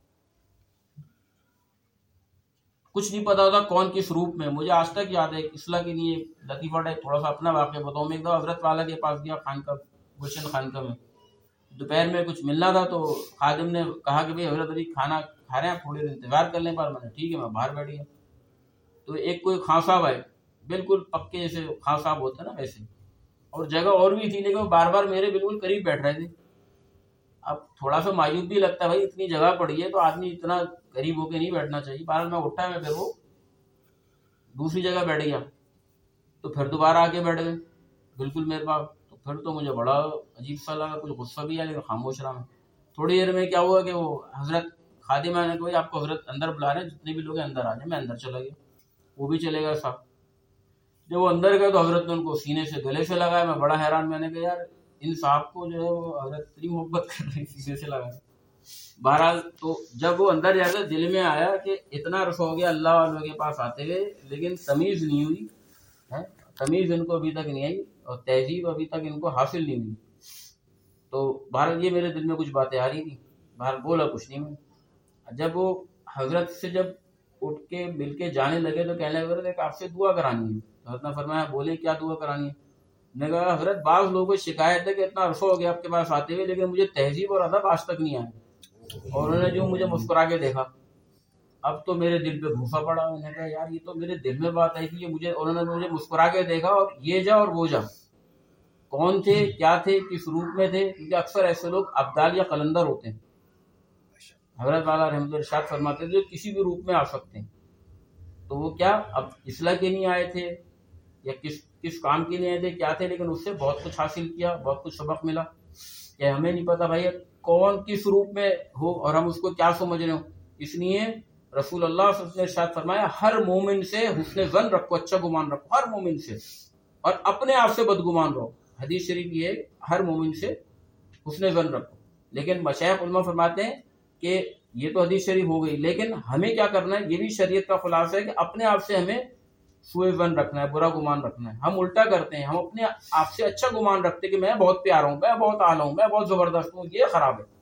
کچھ نہیں پتا ہوتا کون کس روپ میں. مجھے آج تک یاد ہے اصلاح کے لیے لطیفہ ٹائپ تھوڑا سا اپنا واقعہ بتاؤں. میں ایک دفعہ حضرت والا کے پاس گیا خانقاہ گلشن خانقاہ میں. دوپہر میں کچھ ملنا تھا تو خادم نے کہا کہ بھئی حضرت علی کھانا کھا رہے ہیں، تھوڑی دیر انتظار کر لیں. پر میں نے ٹھیک ہے، میں باہر بیٹھ گیا. تو ایک کوئی خان صاحب آئے، بالکل پکے جیسے خان صاحب ہوتے ہیں نا ویسے، اور جگہ اور بھی تھی لیکن وہ بار بار میرے بالکل قریب بیٹھ رہے تھے. اب تھوڑا سا مایوب بھی لگتا ہے، بھائی اتنی جگہ پڑی ہے تو آدمی اتنا قریب ہو کے نہیں بیٹھنا چاہیے. بہرحال میں اٹھا، میں پھر وہ دوسری جگہ بیٹھ گیا. تو پھر دوبارہ آ کے بیٹھ گئے بالکل میرے پاس. تو پھر تو مجھے بڑا عجیب سا لگا، کچھ غصہ بھی آیا لیکن خاموش رہا میں. تھوڑی دیر میں کیا ہوا کہ وہ حضرت خادم نے کہا آپ کو حضرت اندر بلا رہے ہیں، جتنے بھی لوگ ہیں اندر آ جائیں. میں اندر چلا گیا، وہ بھی چلے گئے صاحب. جب وہ اندر گئے تو حضرت نے ان کو سینے سے گلے سے لگایا. میں بڑا حیران، میں نے کہا یار ان صاحب کو جو ہے وہ حضرت اتنی محبت کر رہی سینے سے لگایا. بہرحال تو جب وہ اندر جاتے دل میں آیا کہ اتنا عرصہ ہو گیا اللہ والوں کے پاس آتے ہوئے لیکن تمیز نہیں ہوئی، تمیز ان کو ابھی تک نہیں آئی اور تہذیب ابھی تک ان کو حاصل نہیں ہوئی. تو بہرحال یہ میرے دل میں کچھ باتیں آ رہی تھی، بہرحال بولا کچھ نہیں میں. جب وہ حضرت سے جب اٹھ کے مل کے جانے لگے تو کہنے لگے حضرت آپ سے دعا کرانی ہے. حضرت نے فرمایا بولے کیا دعا کرانی ہے؟ میں نے کہا حضرت بعض لوگوں کو شکایت ہے کہ اتنا عرصہ ہو گیا آپ کے پاس آتے ہوئے لیکن مجھے تہذیب اور ادب آج تک نہیں آیا. اور انہوں نے جو مجھے مسکرا کے دیکھا اب تو میرے دل پہ گھوسا پڑا. میں نے کہا یار یہ تو میرے دل میں بات آئی تھی، مجھے انہوں نے مجھے مسکرا کے دیکھا اور یہ جا اور وہ جا. کون تھے، کیا تھے، کس روپ میں تھے؟ کیونکہ اکثر ایسے لوگ ابدال یا قلندر ہوتے ہیں. حضرت والا رحمۃ اللہ ارشاد فرماتے تھے جو کسی بھی روپ میں آ سکتے ہیں. تو وہ کیا اب اصلاح کے لیے آئے تھے یا کس کام کے لیے آئے تھے، کیا تھے، لیکن اس سے بہت کچھ حاصل کیا، بہت کچھ سبق ملا کہ ہمیں نہیں پتا بھائی کون کس روپ میں ہو اور ہم اس کو کیا سمجھ رہے ہوں. اس لیے رسول اللہ صلی اللہ علیہ وسلم نے ارشاد فرمایا ہر مومن سے حسن ظن رکھو، اچھا گمان رکھو ہر مومن سے، اور اپنے آپ سے بدگمان رہو. حدیث شریف یہ ہر مومن سے حسن ظن رکھو. لیکن مشائخ علماء فرماتے ہیں کہ یہ تو حدیث شریف ہو گئی لیکن ہمیں کیا کرنا ہے، یہ بھی شریعت کا خلاصہ ہے کہ اپنے آپ سے ہمیں سوء ظن رکھنا ہے، برا گمان رکھنا ہے. ہم الٹا کرتے ہیں، ہم اپنے آپ سے اچھا گمان رکھتے ہیں کہ میں بہت پیارا ہوں، میں بہت اعلیٰ ہوں، میں بہت زبردست ہوں. یہ خراب ہے.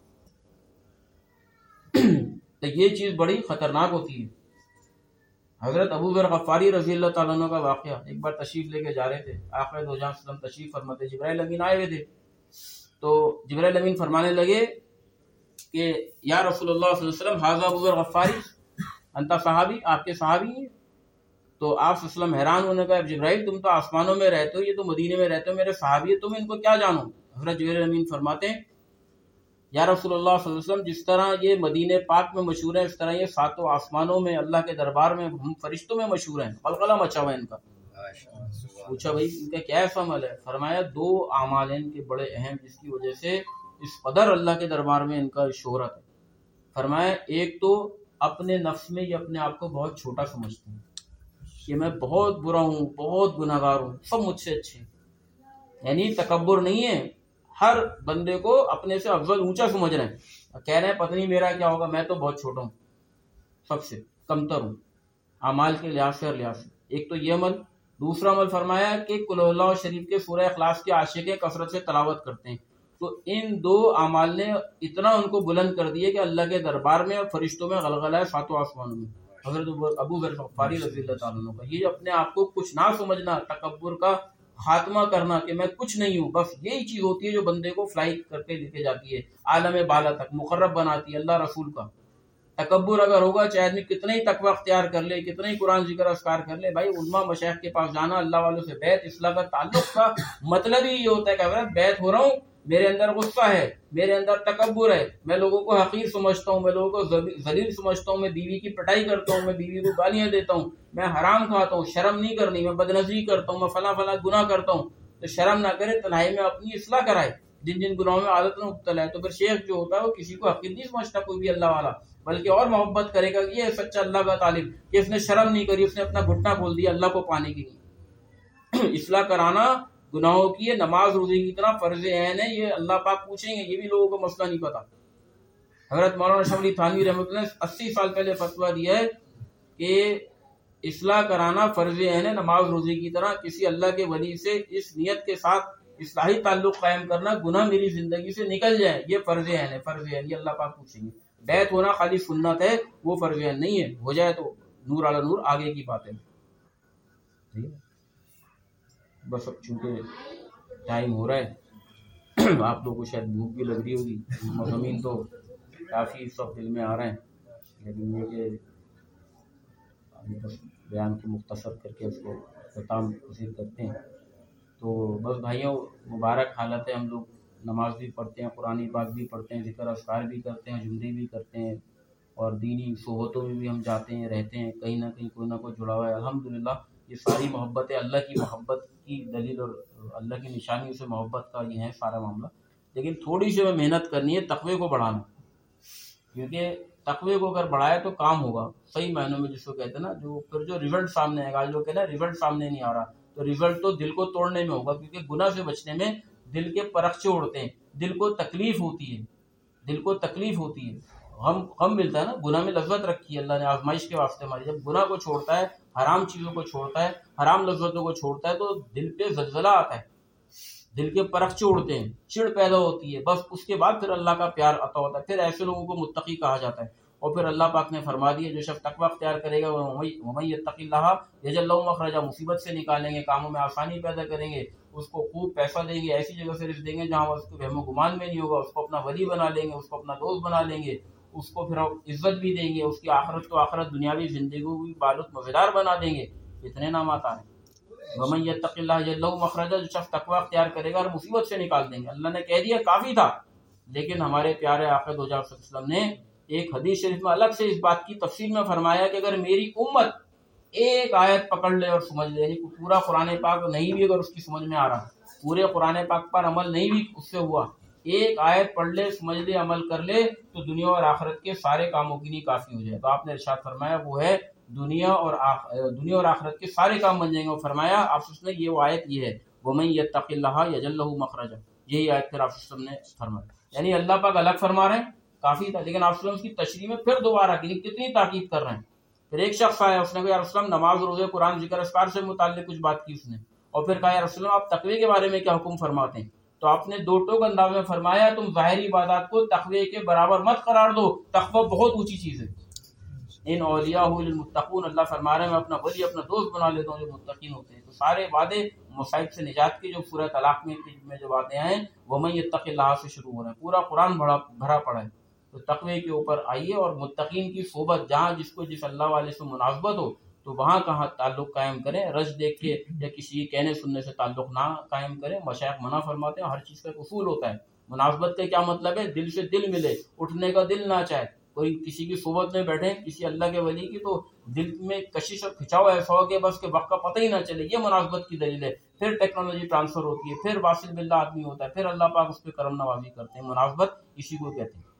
تو یہ چیز بڑی خطرناک ہوتی ہے. حضرت ابو ذر غفاری رضی اللہ تعالیٰ عنہ کا واقعہ، ایک بار تشریف لے کے جا رہے تھے، آقا دو جہاں وسلم تشریف فرماتے، جبرائیل امین آئے ہوئے تھے. تو جبرائیل امین فرمانے لگے کہ یا رسول اللہ صلی اللہ علیہ وسلم حاذا ابو ذر غفاری انت صحابی، آپ کے صحابی ہیں. تو آپ صلی اللہ علیہ وسلم حیران ہونے کا، جبرائیل تم تو آسمانوں میں رہتے ہو، یہ تو مدینے میں رہتے ہو، میرے صحابی ہے، تم ان کو کیا جانو؟ حضرت جبرائیل امین فرماتے ہیں یا رسول اللہ صلی اللہ علیہ وسلم جس طرح یہ مدینہ پاک میں مشہور ہے اس طرح یہ ساتوں آسمانوں میں اللہ کے دربار میں ہم فرشتوں میں مشہور ہیں. قلقلہ مچا ہوا ہے ان کا. پوچھا بھائی ان کا کیا ایسا عمل ہے؟ فرمایا دو اعمال ہیں ان کے بڑے اہم جس کی وجہ سے اس قدر اللہ کے دربار میں ان کا شہرت ہے. فرمایا ایک تو اپنے نفس میں یہ اپنے آپ کو بہت چھوٹا سمجھتے ہیں کہ میں بہت برا ہوں، بہت گناہگار ہوں، سب مجھ سے اچھے. یعنی تکبر نہیں ہے، ہر بندے کو اپنے سے افضل اونچا سمجھ رہے ہیں، کہہ رہے ہیں پتہ نہیں میرا کیا ہوگا، میں تو بہت چھوٹا ہوں، سب سے کمتر ہوں اعمال کے لحاظ سے اور لحاظ سے. ایک تو یہ عمل. دوسرا عمل فرمایا کہ قل اللہ شریف کے سورہ اخلاص کے عاشق کثرت سے تلاوت کرتے ہیں. تو ان دو اعمال نے اتنا ان کو بلند کر دیے کہ اللہ کے دربار میں اور فرشتوں میں غلغلہ ہے ساتوں آسمانوں میں. حضرت ابو ذر غفاری رضی اللہ تعالیٰ عنہ کا یہ اپنے آپ کو کچھ نہ سمجھنا، تکبر کا خاتمہ کرنا کہ میں کچھ نہیں ہوں، بس یہی چیز ہوتی ہے جو بندے کو فلائٹ کر کے لے کے جاتی ہے عالم بالا تک، مقرب بناتی ہے اللہ رسول کا. تکبر اگر ہوگا چاہے آدمی کتنا ہی تقوی اختیار کر لے، کتنا ہی قرآن ذکر اذکار کر لے، بھائی علماء مشائخ کے پاس جانا، اللہ والوں سے بیعت اصلاح کا تعلق کا مطلب ہی یہ ہوتا ہے کہ اگر بیعت ہو رہا ہوں میرے اندر غصہ ہے، میرے اندر تکبر ہے، میں لوگوں کو حقیر سمجھتا ہوں، میں لوگوں کو ذلیل سمجھتا ہوں، میں بیوی کی پٹائی کرتا ہوں، میں بیوی کو گالیاں دیتا ہوں، میں حرام کھاتا ہوں، شرم نہیں کرنی، میں بدنظری کرتا ہوں، میں فلاں فلاں گناہ کرتا ہوں. تو شرم نہ کرے، تنہائی میں اپنی اصلاح کرائے. جن جن گناہوں میں عادت میں مبتلا ہے. تو پھر شیخ جو ہوتا ہے وہ کسی کو حقیر نہیں سمجھتا کوئی بھی اللہ والا، بلکہ اور محبت کرے گا. یہ سچا اللہ کا طالب کہ اس نے شرم نہیں کری، اس نے اپنا گھٹنا کھول دیا اللہ کو پانے کی نہیں. اصلاح کرانا گناہوں کی ہے، نماز روزے کی طرح فرض عین ہے. یہ اللہ پاک پوچھیں گے، یہ بھی لوگوں کو مسئلہ نہیں پتا. حضرت مولانا شملی تھانوی رحمۃ اللہ نے 80 سال پہلے فتویٰ دیا ہے کہ اصلاح کرانا فرض عین ہے نماز روزے کی طرح. کسی اللہ کے ولی سے اس نیت کے ساتھ اصلاحی تعلق قائم کرنا گناہ میری زندگی سے نکل جائے، یہ فرض عین ہے. فرض عین یہ اللہ پاک پوچھیں گے. بیعت ہونا خالی سنت ہے، وہ فرض عین نہیں ہے. ہو جائے تو نور علی نور، آگے کی بات ہے. بس اب چونکہ ٹائم ہو رہا ہے، آپ لوگوں کو شاید بھوک بھی لگ رہی ہوگی. مضامین تو کافی سب دل میں آ رہے ہیں، لیکن یہ کہ بس بیان کو مختصر کر کے اس کو اختتام پذیر کرتے ہیں. تو بس بھائیوں، مبارک حالت ہے. ہم لوگ نماز بھی پڑھتے ہیں، قرآن پاک بھی پڑھتے ہیں، ذکر اذکار بھی کرتے ہیں، جمعے بھی کرتے ہیں، اور دینی صحبتوں میں بھی ہم جاتے ہیں، رہتے ہیں. کہیں نہ کہیں کوئی نہ کوئی جڑا ہوا ہے. الحمدللہ یہ ساری محبتیں اللہ کی محبت کی دلیل اور اللہ کی نشانی سے محبت کا یہ ہے سارا معاملہ. لیکن تھوڑی سی محنت کرنی ہے تقوی کو بڑھانا، کیونکہ تقوی کو اگر بڑھائے تو کام ہوگا صحیح معنوں میں، جس کو کہتے ہیں نا، جو پھر جو ریزلٹ سامنے آئے گا. جو کہتے ہیں ریزلٹ سامنے نہیں آ رہا، تو ریزلٹ تو دل کو توڑنے میں ہوگا، کیونکہ گناہ سے بچنے میں دل کے پرخچے اڑتے ہیں، دل کو تکلیف ہوتی ہے، دل کو تکلیف ہوتی ہے، غم ملتا ہے نا. گناہ میں لذت رکھی ہے اللہ نے آزمائش کے واسطے ہماری. جب گناہ کو چھوڑتا ہے، حرام چیزوں کو چھوڑتا ہے، حرام لذتوں کو چھوڑتا ہے، تو دل پہ زلزلہ آتا ہے، دل کے پرخچے اڑتے ہیں، چڑ پیدا ہوتی ہے. بس اس کے بعد پھر اللہ کا پیار عطا ہوتا ہے. پھر ایسے لوگوں کو متقی کہا جاتا ہے. اور پھر اللہ پاک نے فرما دیا جو شخص تقوی اختیار کرے گا، وَمَن يَتَّقِ اللَّهَ يَجْعَل لَّهُ مَخْرَجًا، مصیبت سے نکالیں گے، کاموں میں آسانی پیدا کریں گے، اس کو خوب پیسہ دیں گے، ایسی جگہ سے رزق دیں گے جہاں اس کو وہم و گمان میں نہیں ہوگا، اس کو اپنا ولی بنا لیں گے، اس کو اپنا دوست بنا لیں گے، اس کو پھر عزت بھی دیں گے، اس کی آخرت تو آخرت دنیاوی زندگی کو بھی بالغ مزیدار بنا دیں گے. اتنے نامات آ رہے ہیں. وَمَن يَتَّقِ اللَّهَ يَجْعَل لَّهُ مَخْرَجًا، جو شخص تقوی اختیار کرے گا اور مصیبت سے نکال دیں گے. اللہ نے کہہ دیا کافی تھا، لیکن ہمارے پیارے آقا دو جہاں صلی اللہ علیہ وسلم نے ایک حدیث شریف میں الگ سے اس بات کی تفصیل میں فرمایا کہ اگر میری امت ایک آیت پکڑ لے اور سمجھ لے، یعنی پورا قرآن پاک نہیں بھی اگر اس کی سمجھ میں آ رہا، پورے قرآن پاک پر عمل نہیں بھی اس سے ہوا، ایک آیت پڑھ لے، سمجھ لے، عمل کر لے، تو دنیا اور آخرت کے سارے کاموں کے لیے کافی ہو جائے. تو آپ نے ارشاد فرمایا وہ ہے دنیا اور آخرت کے سارے کام بن جائیں گے. وہ فرمایا آپ نے یہ وہ آیت یہ ہے وَمَن يَتَّقِ اللَّهَ يَجْعَل لَّهُ مَخْرَجًا، یہی آیت پھر آپ نے فرمایا. یعنی اللہ پاک الگ فرما رہے ہیں کافی تھا، لیکن آپ اس کی تشریح میں پھر دوبارہ کتنی تاکید کر رہے ہیں. پھر ایک شخص آیا، اس نے کہا یا رسول اللہ نماز روزے قرآن ذکر اذکار سے متعلق کچھ بات کی اس نے، اور پھر کہا یا رسول اللہ آپ تقوی کے بارے میں کیا حکم فرماتے ہیں؟ تو آپ نے دو ٹوک انداز میں فرمایا تم ظاہری عبادات کو تقوی کے برابر مت قرار دو، تقوی بہت اونچی چیز ہے. ان اولیاء للمتقون، اللہ فرما رہے ہیں میں اپنا ولی اپنا دوست بنا لیتا ہوں جو متقین ہوتے ہیں. تو سارے وعدے مصائب سے نجات کی جو سورہ طلاق میں جو باتیں ہیں وَمَن يَتَّقِ اللَّهَ سے شروع ہو رہے ہیں، پورا قرآن بھرا پڑا ہے. تو تقوی کے اوپر آئیے اور متقین کی صحبت، جہاں جس اللہ والے سے مناسبت ہو تو وہاں کہاں تعلق قائم کریں. رج دیکھ کے یا کسی کہنے سننے سے تعلق نہ قائم کریں. مشائخ منع فرماتے ہیں، ہر چیز کا ایک اصول ہوتا ہے. مناسبت کا کیا مطلب ہے؟ دل سے دل ملے، اٹھنے کا دل نہ چاہے. کوئی کسی کی صحبت میں بیٹھے کسی اللہ کے ولی کی تو دل میں کشش اور کھچاؤ ایسا ہو کہ بس کے وقت کا پتہ ہی نہ چلے. یہ مناسبت کی دلیل ہے. پھر ٹیکنالوجی ٹرانسفر ہوتی ہے، پھر واصل باللہ آدمی ہوتا ہے، پھر اللہ پاک اس پہ کرم نوازی کرتے ہیں. مناسبت اسی کو کہتے ہیں.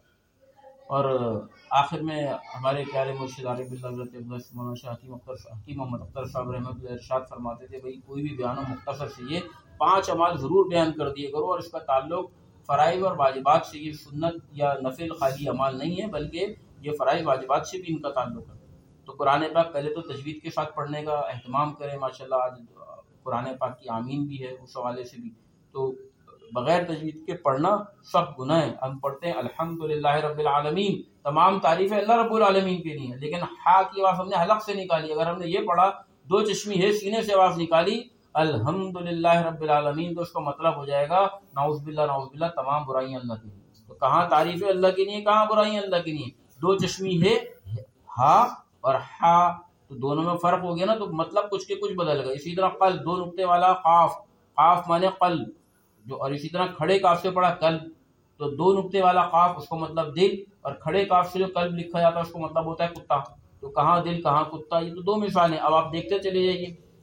اور آخر میں ہمارے پیارے مرشد عارف باللہ حضرت مولانا شاہ حکیم محمد اختر صاحب رحمۃ اللہ ارشاد فرماتے تھے بھائی کوئی بھی بیان ہو مختصر سے یہ 5 اعمال ضرور بیان کر دیے کرو، اور اس کا تعلق فرائض اور واجبات سے، یہ سنت یا نفل خالی اعمال نہیں ہے بلکہ یہ فرائض واجبات سے بھی ان کا تعلق ہے. تو قرآن پاک پہلے تو تجوید کے ساتھ پڑھنے کا اہتمام کریں. ماشاءاللہ آج قرآن پاک کی آمین بھی ہے، اس حوالے سے بھی تو بغیر تجوید کے پڑھنا سخت گناہ ہے. ہم پڑھتے ہیں الحمدللہ رب العالمین، تمام تعریفیں اللہ رب العالمین کے لیے ہیں، لیکن ہا کی آواز ہم نے حلق سے نکالی. اگر ہم نے یہ پڑھا 2 چشمی ہے سینے سے آواز نکالی الحمدللہ رب العالمین، تو اس کا مطلب ہو جائے گا نعوذ باللہ تمام برائیاں اللہ کی. تو کہاں تعریفیں اللہ کی نہیں ہے، کہاں برائیاں اللہ کی نہیں ہے. 2 چشمی ہے ہا اور ہا، تو دونوں میں فرق ہو گیا نا، تو مطلب کچھ کے کچھ بدل گئے. اسی طرح قلب 2 نقطے والا قاف، قاف مانے قلب جو، اور اسی طرح کھڑے کاف سے پڑھا قلب، تو 2 نقطے والا قاف اس کو مطلب دل، اور کھڑے کاف سے جو قلب لکھا جاتا ہے اس کو مطلب ہوتا ہے کتا. تو کہاں دل کہاں کتا، یہ تو 2 مثالیں. اب آپ دیکھتے چلے جائیے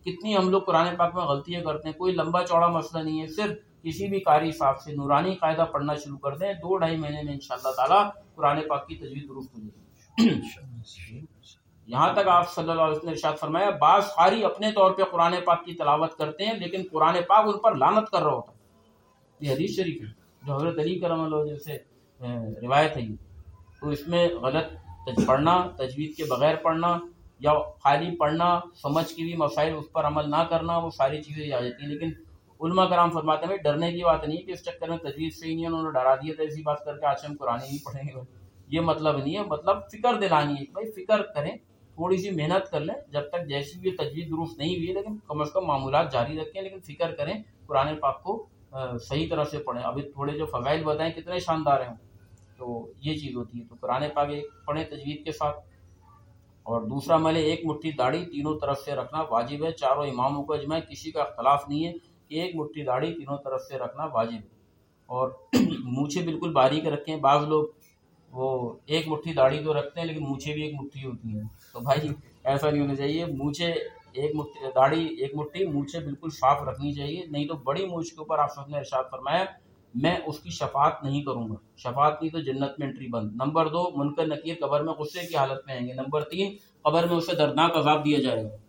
کتنی ہم لوگ قرآن پاک میں غلطیاں کرتے ہیں. کوئی لمبا چوڑا مسئلہ نہیں ہے، صرف کسی بھی قاری صاحب سے نورانی قاعدہ پڑھنا شروع کر دیں، 2-2.5 مہینے میں انشاءاللہ تعالیٰ قرآن پاک کی تجوید درست ہو جائے گی. یہاں تک آپ صلی اللہ علیہ وسلم نے ارشاد فرمایا بعض قاری اپنے طور پہ قرآن پاک کی تلاوت کرتے ہیں لیکن قرآن پاک ان پر لعنت کر رہا ہوتا ہے. یہ حدیث شریف ہے جو حضرت علی کرم اللہ وجہ سے روایت ہے. تو اس میں غلط پڑھنا، تجوید کے بغیر پڑھنا یا خالی پڑھنا، سمجھ کے بھی مسائل اس پر عمل نہ کرنا، وہ ساری چیزیں آ جاتی ہیں. لیکن علماء کرام فرماتے ہیں ڈرنے کی بات نہیں ہے کہ اس چکر میں تجوید صحیح نہیں ہے، انہوں نے ڈرا دیا تھا ایسی بات کر کے آج ہم قرآن نہیں پڑھیں گے. یہ مطلب نہیں ہے، مطلب فکر دلانی ہے. بھائی فکر کریں، تھوڑی سی محنت کر لیں، جب تک جیسی بھی تجوید درست نہیں ہوئی ہے لیکن کم از کم معمولات جاری رکھیں، لیکن فکر کریں قرآن پاک کو صحیح طرح سے پڑھیں. ابھی تھوڑے جو فضائل بتائیں کتنے شاندار ہیں، تو یہ چیز ہوتی ہے. تو قرآن پاک ایک پڑھیں تجوید کے ساتھ. اور دوسرا عمل ہے ایک مٹھی داڑھی تینوں طرف سے رکھنا واجب ہے. چاروں اماموں کو اجماع، کسی کا اختلاف نہیں ہے کہ ایک مٹھی داڑھی تینوں طرف سے رکھنا واجب ہے. اور مونچھیں بالکل باریک رکھیں. بعض لوگ وہ ایک مٹھی داڑھی تو رکھتے ہیں لیکن مونچھیں بھی ایک مٹھی ہوتی ہیں، تو بھائی ایسا نہیں ہونا چاہیے. مونچھیں ایک مٹھی، داڑھی ایک مٹھی، مونچھیں بالکل صاف رکھنی چاہیے. نہیں تو بڑی مونچھ کے اوپر آپ سب نے ارشاد فرمایا میں اس کی شفاعت نہیں کروں گا. شفاعت نہیں تو جنت میں انٹری بند. نمبر 2 منکر نکیر قبر میں غصے کی حالت میں آئیں گے. نمبر 3 قبر میں اسے دردناک عذاب دیا جائے گا.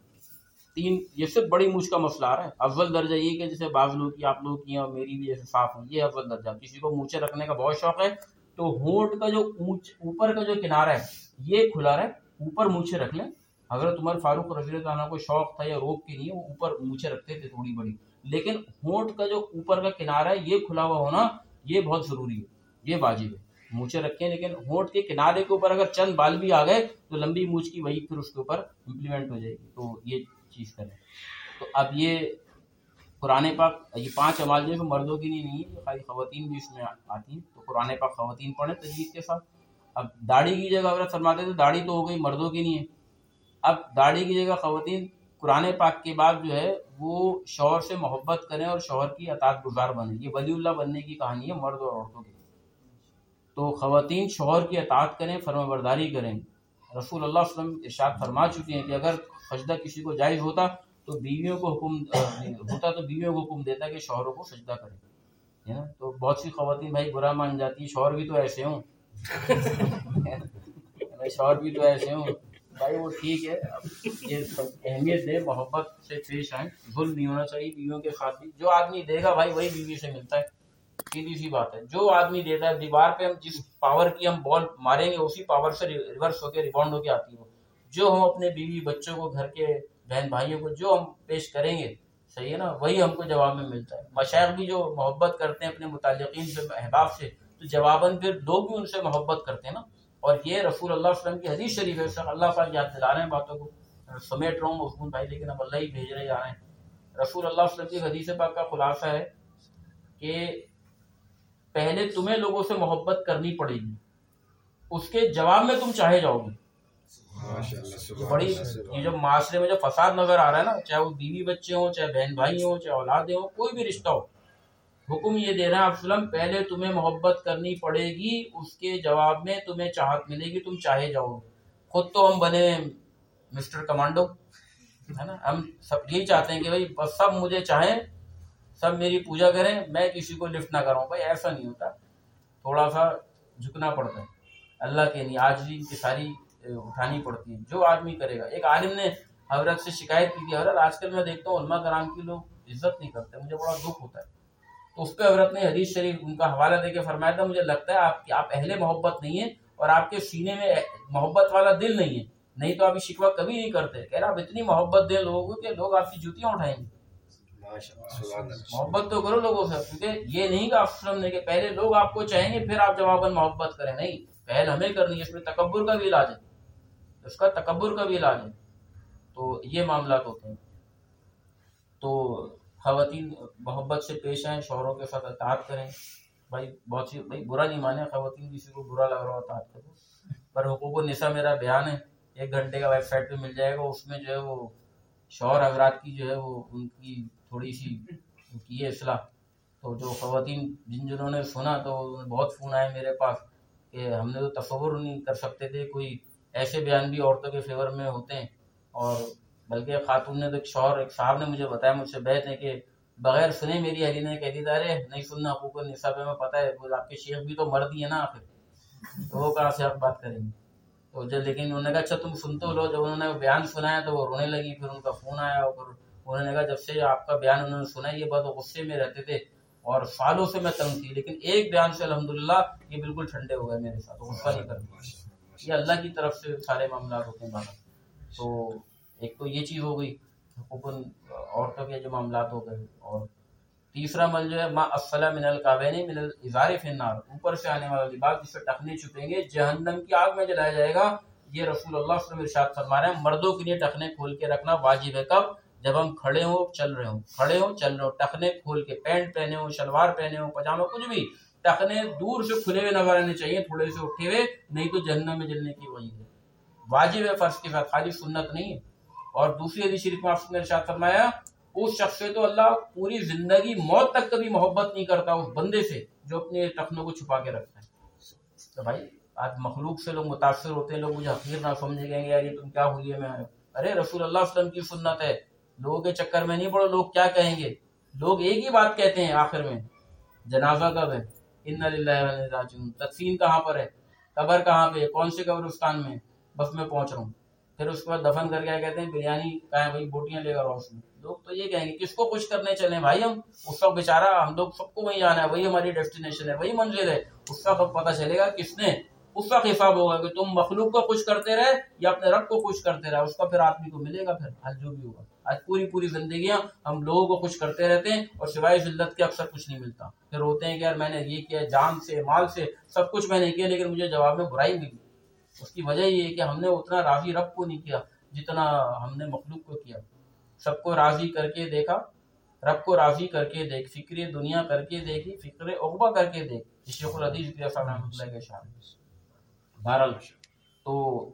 3 یہ صرف بڑی مونچھ کا مسئلہ آ رہا ہے. افضل درجہ یہ کہ جیسے بعض لوگ کی، آپ لوگ کی اور میری بھی جیسے صاف ہیں، یہ افضل درجہ. کسی کو مونچھیں رکھنے کا بہت شوق ہے تو ہونٹ کا جو اوپر کا جو کنارہ ہے یہ کھلا رہے، اوپر مونچھیں رکھ لیں. حضرت عمر فاروق رضی اللہ عنہ کو شوق تھا یا روک کے نہیں، وہ اوپر مونچھیں رکھتے تھے تھوڑی بڑی، لیکن ہونٹ کا جو اوپر کا کنارہ ہے یہ کھلا ہوا ہونا یہ بہت ضروری ہے، یہ واجب ہے. مونچھیں رکھیں لیکن ہونٹ کے کنارے کے اوپر اگر چند بال بھی آ گئے تو لمبی مونچھ کی وہی پھر اس کے اوپر امپلیمنٹ ہو جائے گی. تو یہ چیز کریں. تو اب یہ قرآن پاک، یہ 5 اعمال جو مردوں کی نہیں ہے، یہ خالی خواتین بھی اس میں آتی ہیں. تو قرآن پاک خواتین پڑھیں تجوید کے ساتھ. اب داڑھی کی جگہ حضرت فرماتے تھے داڑھی تو ہو گئی مردوں کی نہیں ہے، اب داڑھی کی جگہ خواتین قرآن پاک کے بعد جو ہے وہ شوہر سے محبت کریں اور شوہر کی اطاعت گزار بنیں. یہ ولی اللہ بننے کی کہانی ہے مرد اور عورتوں کی. تو خواتین شوہر کی اطاعت کریں، فرمانبرداری کریں. رسول اللہ صلی اللہ علیہ وسلم ارشاد فرما چکے ہیں کہ اگر سجدہ کسی کو جائز ہوتا تو بیویوں کو حکم دیتا کہ شوہروں کو سجدہ کریں. تو بہت سی خواتین بھائی برا مان جاتی ہیں، شوہر بھی تو ایسے ہوں شوہر بھی تو ایسے ہوں. بھائی وہ ٹھیک ہے، اب یہ سب اہمیت دے، محبت سے پیش آئیں. ظلم نہیں ہونا چاہیے بیویوں کے ساتھ بھی. جو آدمی دے گا بھائی وہی بیوی سے ملتا ہے، سیدھی سی بات ہے. جو آدمی دیتا ہے، دیوار پہ ہم جس پاور کی ہم بال ماریں گے اسی پاور سے ریورس ہو کے ریباؤنڈ ہو کے آتی ہے. جو ہم اپنے بیوی بچوں کو، گھر کے بہن بھائیوں کو جو ہم پیش کریں گے، صحیح ہے نا، وہی ہم کو جواب میں ملتا ہے. مشائخ بھی جو محبت کرتے ہیں اپنے متعلقین سے، احباب سے، تو جواباً پھر لوگ بھی ان سے محبت کرتے ہیں نا. اور یہ رسول اللہ صلی اللہ علیہ وسلم کی حدیث شریف ہے. اللہ پاک یاد دلا رہے ہیں باتوں کو، سمیٹ رہا ہوں مضمون بھائی لیکن اب اللہ ہی بھیج رہے جا رہے ہیں. رسول اللہ صلی اللہ علیہ وسلم کی حدیث پاک کا خلاصہ ہے کہ پہلے تمہیں لوگوں سے محبت کرنی پڑے گی، اس کے جواب میں تم چاہے جاؤ گے. بڑی یہ جو معاشرے میں جو فساد نظر آ رہا ہے نا، چاہے وہ بیوی بچے ہوں، چاہے بہن بھائی ہوں، چاہے اولادیں ہوں، کوئی بھی رشتہ ہو، حکم یہ دے رہا ہے آپ وسلم پہلے تمہیں محبت کرنی پڑے گی، اس کے جواب میں تمہیں چاہت ملے گی، تم چاہے جاؤ گے. خود تو ہم بنے مسٹر کمانڈو ہے نا، ہم سب یہی چاہتے ہیں کہ بھائی بس سب مجھے چاہیں، سب میری پوجا کریں، میں کسی کو لفٹ نہ کروں. بھائی ایسا نہیں ہوتا، تھوڑا سا جھکنا پڑتا ہے اللہ کے لیے، عاجزی کی ساری اٹھانی پڑتی ہے. جو آدمی کرے گا. ایک عالم نے حضرت سے شکایت کی تھی، حضرت آج کل میں دیکھتا ہوں علماء کرام کی لوگ عزت نہیں کرتے، مجھے بڑا دکھ ہوتا ہے. تو اس پہ حضرت نے حدیث شریف ان کا حوالہ دے کے فرمایا تھا مجھے لگتا ہے آپ اہل محبت نہیں ہیں اور آپ کے سینے میں محبت والا دل نہیں ہے، نہیں تو آپ یہ شکوہ کبھی نہیں کرتے. کہہ رہا آپ اتنی محبت دیں لوگوں کو کہ لوگ آپ کی جوتیاں اٹھائیں گے. محبت تو کرو لوگوں سے، کیونکہ یہ نہیں کہ آپ وسلم نے کہ پہلے لوگ آپ کو چاہیں گے پھر آپ جواباً محبت کریں. نہیں، پہل ہمیں کرنی ہے. اس میں تکبر کا بھی علاج ہے، اس کا تکبر کا بھی علاج ہے. تو یہ معاملات ہوتے ہیں. تو خواتین محبت سے پیش آئیں، شوہروں کے ساتھ اطاعت کریں. بھائی بہت سی بھائی برا نہیں مانے، خواتین کسی کو برا لگ رہا ہو اطاعت کرو. پر حقوق النساء میرا بیان ہے، 1 گھنٹے کا ویب سائٹ پہ مل جائے گا. اس میں جو ہے وہ شوہر حضرات کی جو ہے وہ ان کی تھوڑی سی کی ہے اصلاح. تو جو خواتین جنہوں نے سنا تو بہت فون آئے میرے پاس کہ ہم نے تو تصور نہیں کر سکتے تھے کوئی ایسے بیان بھی عورتوں کے فیور میں ہوتے ہیں. اور بلکہ خاتون نے تو ایک صاحب نے مجھے بتایا، مجھ سے بیعت ہے کہ بغیر سنے میری اہلیہ نے کہہ دی ارے نہیں سننا حقوق النساء پہ، میں پتہ ہے آپ کے شیخ بھی تو مرد ہی ہے نا آخر، تو وہ کہاں سے آپ بات کریں گے. تو لیکن انہوں نے کہا اچھا تم سن تو لو. جب انہوں نے بیان سنایا تو وہ رونے لگی. پھر ان کا فون آیا اور انہوں نے کہا جب سے آپ کا بیان انہوں نے سنا یہ بات غصے میں رہتے تھے اور سالوں سے میں تنگ تھی، لیکن ایک بیان سے الحمدللہ یہ بالکل ٹھنڈے ہو گئے میرے ساتھ، غصہ نہیں کرتے. یہ اللہ کی طرف سے سارے معاملات ہوتے ہیں بابا. تو ایک تو یہ چیز ہو گئی حقوق عورتوں کے جو معاملات ہو گئے. اور تیسرا عمل جو ہے ما اسفل من الکعبین من الازار فی النار، اوپر سے آنے والا لباس جس سے ٹخنے چھپیں گے جہنم کی آگ میں جلایا جائے گا. یہ رسول اللہ صلی اللہ علیہ وسلم ارشاد فرما رہے ہیں مردوں کے لیے ٹخنے کھول کے رکھنا واجب ہے. کب؟ جب ہم کھڑے ہوں چل رہے ہوں، کھڑے ہوں چل رہے ہوں، ٹخنے کھول کے، پینٹ پہنے ہوں، شلوار پہنے ہوں، پاجامہ، کچھ بھی، ٹخنے دور سے کھلے ہوئے نظر آنے چاہیے، تھوڑے سے اٹھے ہوئے، نہیں تو جہنم میں جلنے کی وجہ ہے. واجب ہے فرض کے ساتھ، خالی سنت نہیں ہے. اور دوسری حدیث شریف میں آپ نے ارشاد فرمایا اس شخص سے تو اللہ پوری زندگی موت تک کبھی محبت نہیں کرتا اس بندے سے جو اپنے ٹخنوں کو چھپا کے رکھتا ہے. تو بھائی آج مخلوق سے لوگ متاثر ہوتے ہیں، لوگ مجھے حقیر نہ سمجھے گئے یار یہ تم کیا ہوئی میں آئے. ارے رسول اللہ صلی اللہ علیہ وسلم کی سنت ہے، لوگوں کے چکر میں نہیں پڑو. لوگ کیا کہیں گے؟ لوگ ایک ہی بات کہتے ہیں آخر میں، جنازہ کب ہے؟ انا للہ و انا الیہ راجعون. تدفین کہاں پر ہے؟ قبر کہاں پہ ہے؟ کون سے قبرستان میں؟ بس میں پہنچ رہا ہوں. پھر اس کے بعد دفن کر کے کہتے ہیں بریانی کہاں ہے بھائی، بوٹیاں لے کر آؤ اس میں. لوگ تو یہ کہیں گے کس کو خوش کرنے چلے بھائی ہم؟ اس وقت بیچارہ ہم لوگ سب کو وہیں جانا ہے، وہی ہماری ڈیسٹینیشن ہے، وہی منزل ہے. اس وقت پتہ چلے گا کس نے، اس وقت حساب ہوگا کہ تم مخلوق کو خوش کرتے رہے یا اپنے رب کو خوش کرتے رہے. اس کا پھر آدمی کو ملے گا پھر حل جو بھی ہوگا. آج پوری زندگیاں ہم لوگوں کو خوش کرتے رہتے ہیں اور سوائے ذلت کے اکثر کچھ نہیں ملتا. پھر ہوتے ہیں کہ یار میں نے یہ کیا، جان سے مال سے سب کچھ میں نے کیا، لیکن مجھے جواب میں برائی ملی. اس کی وجہ یہ ہے کہ ہم نے اتنا راضی رب کو نہیں کیا جتنا ہم نے مخلوق کو کیا. سب کو راضی کر کے دیکھا، رب کو راضی کر کے دیکھ، فکر دنیا کر کے دیکھی، فکر عقبہ کر کے دیکھ. شیخ الحدیث رحمۃ اللہ کے شان. بہرحال تو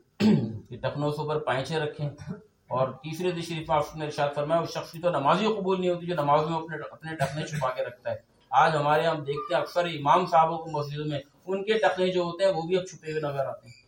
ٹخنوں سے اوپر پائچے رکھیں. اور تیسری حدیث شریف میں آپ نے ارشاد فرمایا اس شخص کی تو نماز ہی قبول نہیں ہوتی جو نماز میں اپنے ٹخنے چھپا کے رکھتا ہے. آج ہمارے یہاں ہم دیکھتے ہیں اکثر امام صاحبوں کو مسجد میں ان کے ٹخنے جو ہوتے ہیں وہ بھی اب چھپے ہوئے نظر آتے ہیں.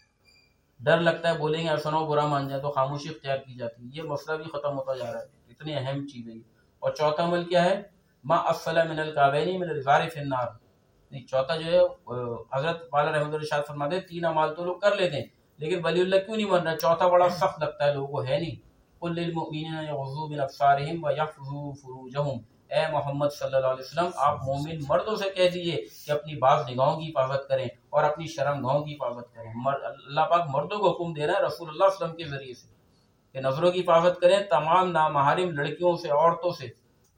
ڈر لگتا ہے بولیں گے ایسا نہ ہو برا مان جائے، تو خاموشی اختیار کی جاتی ہے. یہ مسئلہ بھی ختم ہوتا جا رہا ہے، اتنی اہم چیز ہے. اور چوتھا عمل کیا ہے؟ ما اسفل من الکعبین من الازار فی النار. چوتھا جو ہے حضرت والا رحمۃ اللہ ارشاد فرماتے ہیں 3 اعمال تو لوگ کر لیتے ہیں لیکن ولی اللہ کیوں نہیں بن رہا؟ چوتھا بڑا سخت لگتا ہے لوگوں کو، ہے نہیں. قل للمؤمنین یغضوا من ابصارهم ویحفظوا فروجهم. اے محمد صلی اللہ علیہ وسلم آپ مومن مردوں سے کہہ دیجئے کہ اپنی بعض نگاہوں کی حفاظت کریں اور اپنی شرمگاہوں کی حفاظت کریں. اللہ پاک مردوں کو حکم دے رہا ہے رسول اللہ صلی اللہ علیہ وسلم کے ذریعے سے کہ نظروں کی حفاظت کریں تمام نامحارم لڑکیوں سے، عورتوں سے.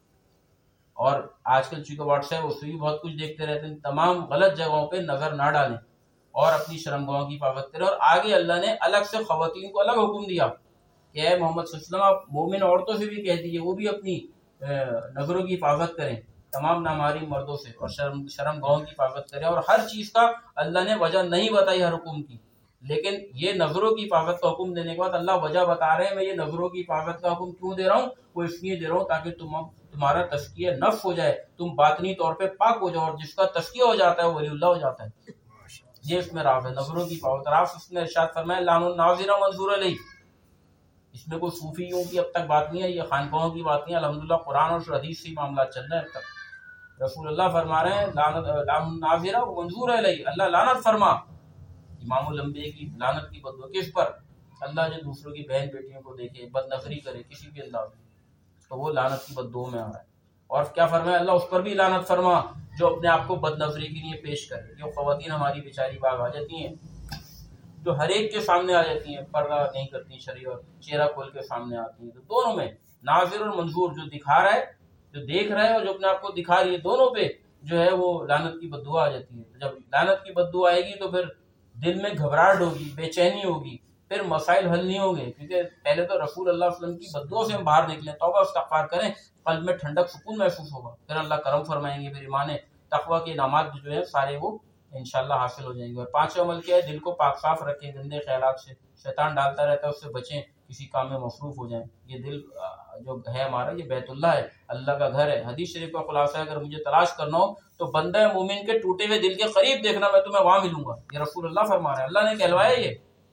اور آج کل چونکہ واٹس ایپ اس سے بھی بہت کچھ دیکھتے رہتے ہیں. تمام غلط جگہوں پہ نظر نہ ڈالیں اور اپنی شرمگاہوں کی حفاظت کریں. اور آگے اللہ نے الگ سے خواتین کو الگ حکم دیا کہ اے محمد صلی اللہ علیہ وسلم آپ مومن عورتوں سے بھی کہہ دیجیے وہ بھی اپنی نظروں کی حفاظت کریں تمام نامحرم مردوں سے اور شرمگاہوں کی حفاظت کریں. اور ہر چیز کا اللہ نے وجہ نہیں بتائی ہر حکم کی، لیکن یہ نظروں کی حفاظت کا حکم دینے کے بعد اللہ وجہ بتا رہے ہیں میں یہ نظروں کی حفاظت کا حکم کیوں دے رہا ہوں؟ وہ اس لیے دے رہا ہوں تاکہ تمہارا تزکیہ نفس ہو جائے، تم باطنی طور پہ پاک ہو جاؤ. اور جس کا تزکیہ ہو جاتا ہے وہ ولی اللہ ہو جاتا ہے. یہ اس میں راز ہے نظروں کی حفاظت. راز اس نے ارشاد فرمایا لعن الناظر منظور علیہ. اس میں کوئی صوفیوں کی اب تک بات نہیں ہے، یہ خانقاہوں کی بات نہیں ہے. الحمدللہ قرآن اور حدیث سے معاملات چل رہے ہیں اب تک. رسول اللہ فرما رہے ہیں لعن الناظر منظور علیہ، اللہ لعنت فرما. امام الانبیاء کی لعنت کی بددعا کس پر؟ اللہ جو دوسروں کی بہن بیٹیوں کو دیکھے، بد نظری کرے کسی بھی انداز میں، تو وہ لعنت کی بددعا میں آ رہا ہے. اور کیا فرمایا اللہ اس پر بھی لعنت فرما جو اپنے آپ کو بد نظری کے لیے پیش کرے. جو خواتین ہماری بیچاری باغ آ جاتی ہیں جو ہر ایک کے سامنے آ جاتی ہیں، پردہ نہیں کرتی شریع اور چہرہ کھول کے سامنے آتی ہیں، تو دونوں میں ناظر اور منظور جو دکھا رہا ہے، جو دیکھ رہا ہے اور جو اپنے آپ کو دکھا رہی ہے، دونوں پہ جو ہے وہ لعنت کی بددعا آ جاتی ہے. جب لعنت کی بددعا آئے گی تو پھر دل میں گھبراہٹ ہوگی، بے چینی ہوگی، پھر مسائل حل نہیں ہوں گے. کیونکہ پہلے تو رسول اللہ صلی اللہ علیہ وسلم کی بددعا سے ہم باہر نکلیں، توبہ استغفار کریں، قلب میں ٹھنڈک سکون محسوس ہوگا، پھر اللہ کرم فرمائیں گے، پھر ایمان تقویٰ کے انعامات جو ہے سارے وہ انشاءاللہ حاصل ہو جائیں گے. اور 5واں عمل کیا ہے؟ دل کو پاک صاف رکھیں گندے خیالات سے. شیطان ڈالتا رہتا ہے، اس سے بچیں، کسی کام میں مصروف ہو جائیں. یہ دل جو ہے ہمارا یہ بیت اللہ ہے، اللہ کا گھر ہے. حدیث شریف کا خلاصہ ہے اگر مجھے تلاش کرنا ہو تو بندہ مومن کے ٹوٹے ہوئے دل کے قریب دیکھنا، میں تمہیں وہاں ملوں گا. یہ رسول اللہ فرما رہے ہیں، اللہ نے کہلوایا یہ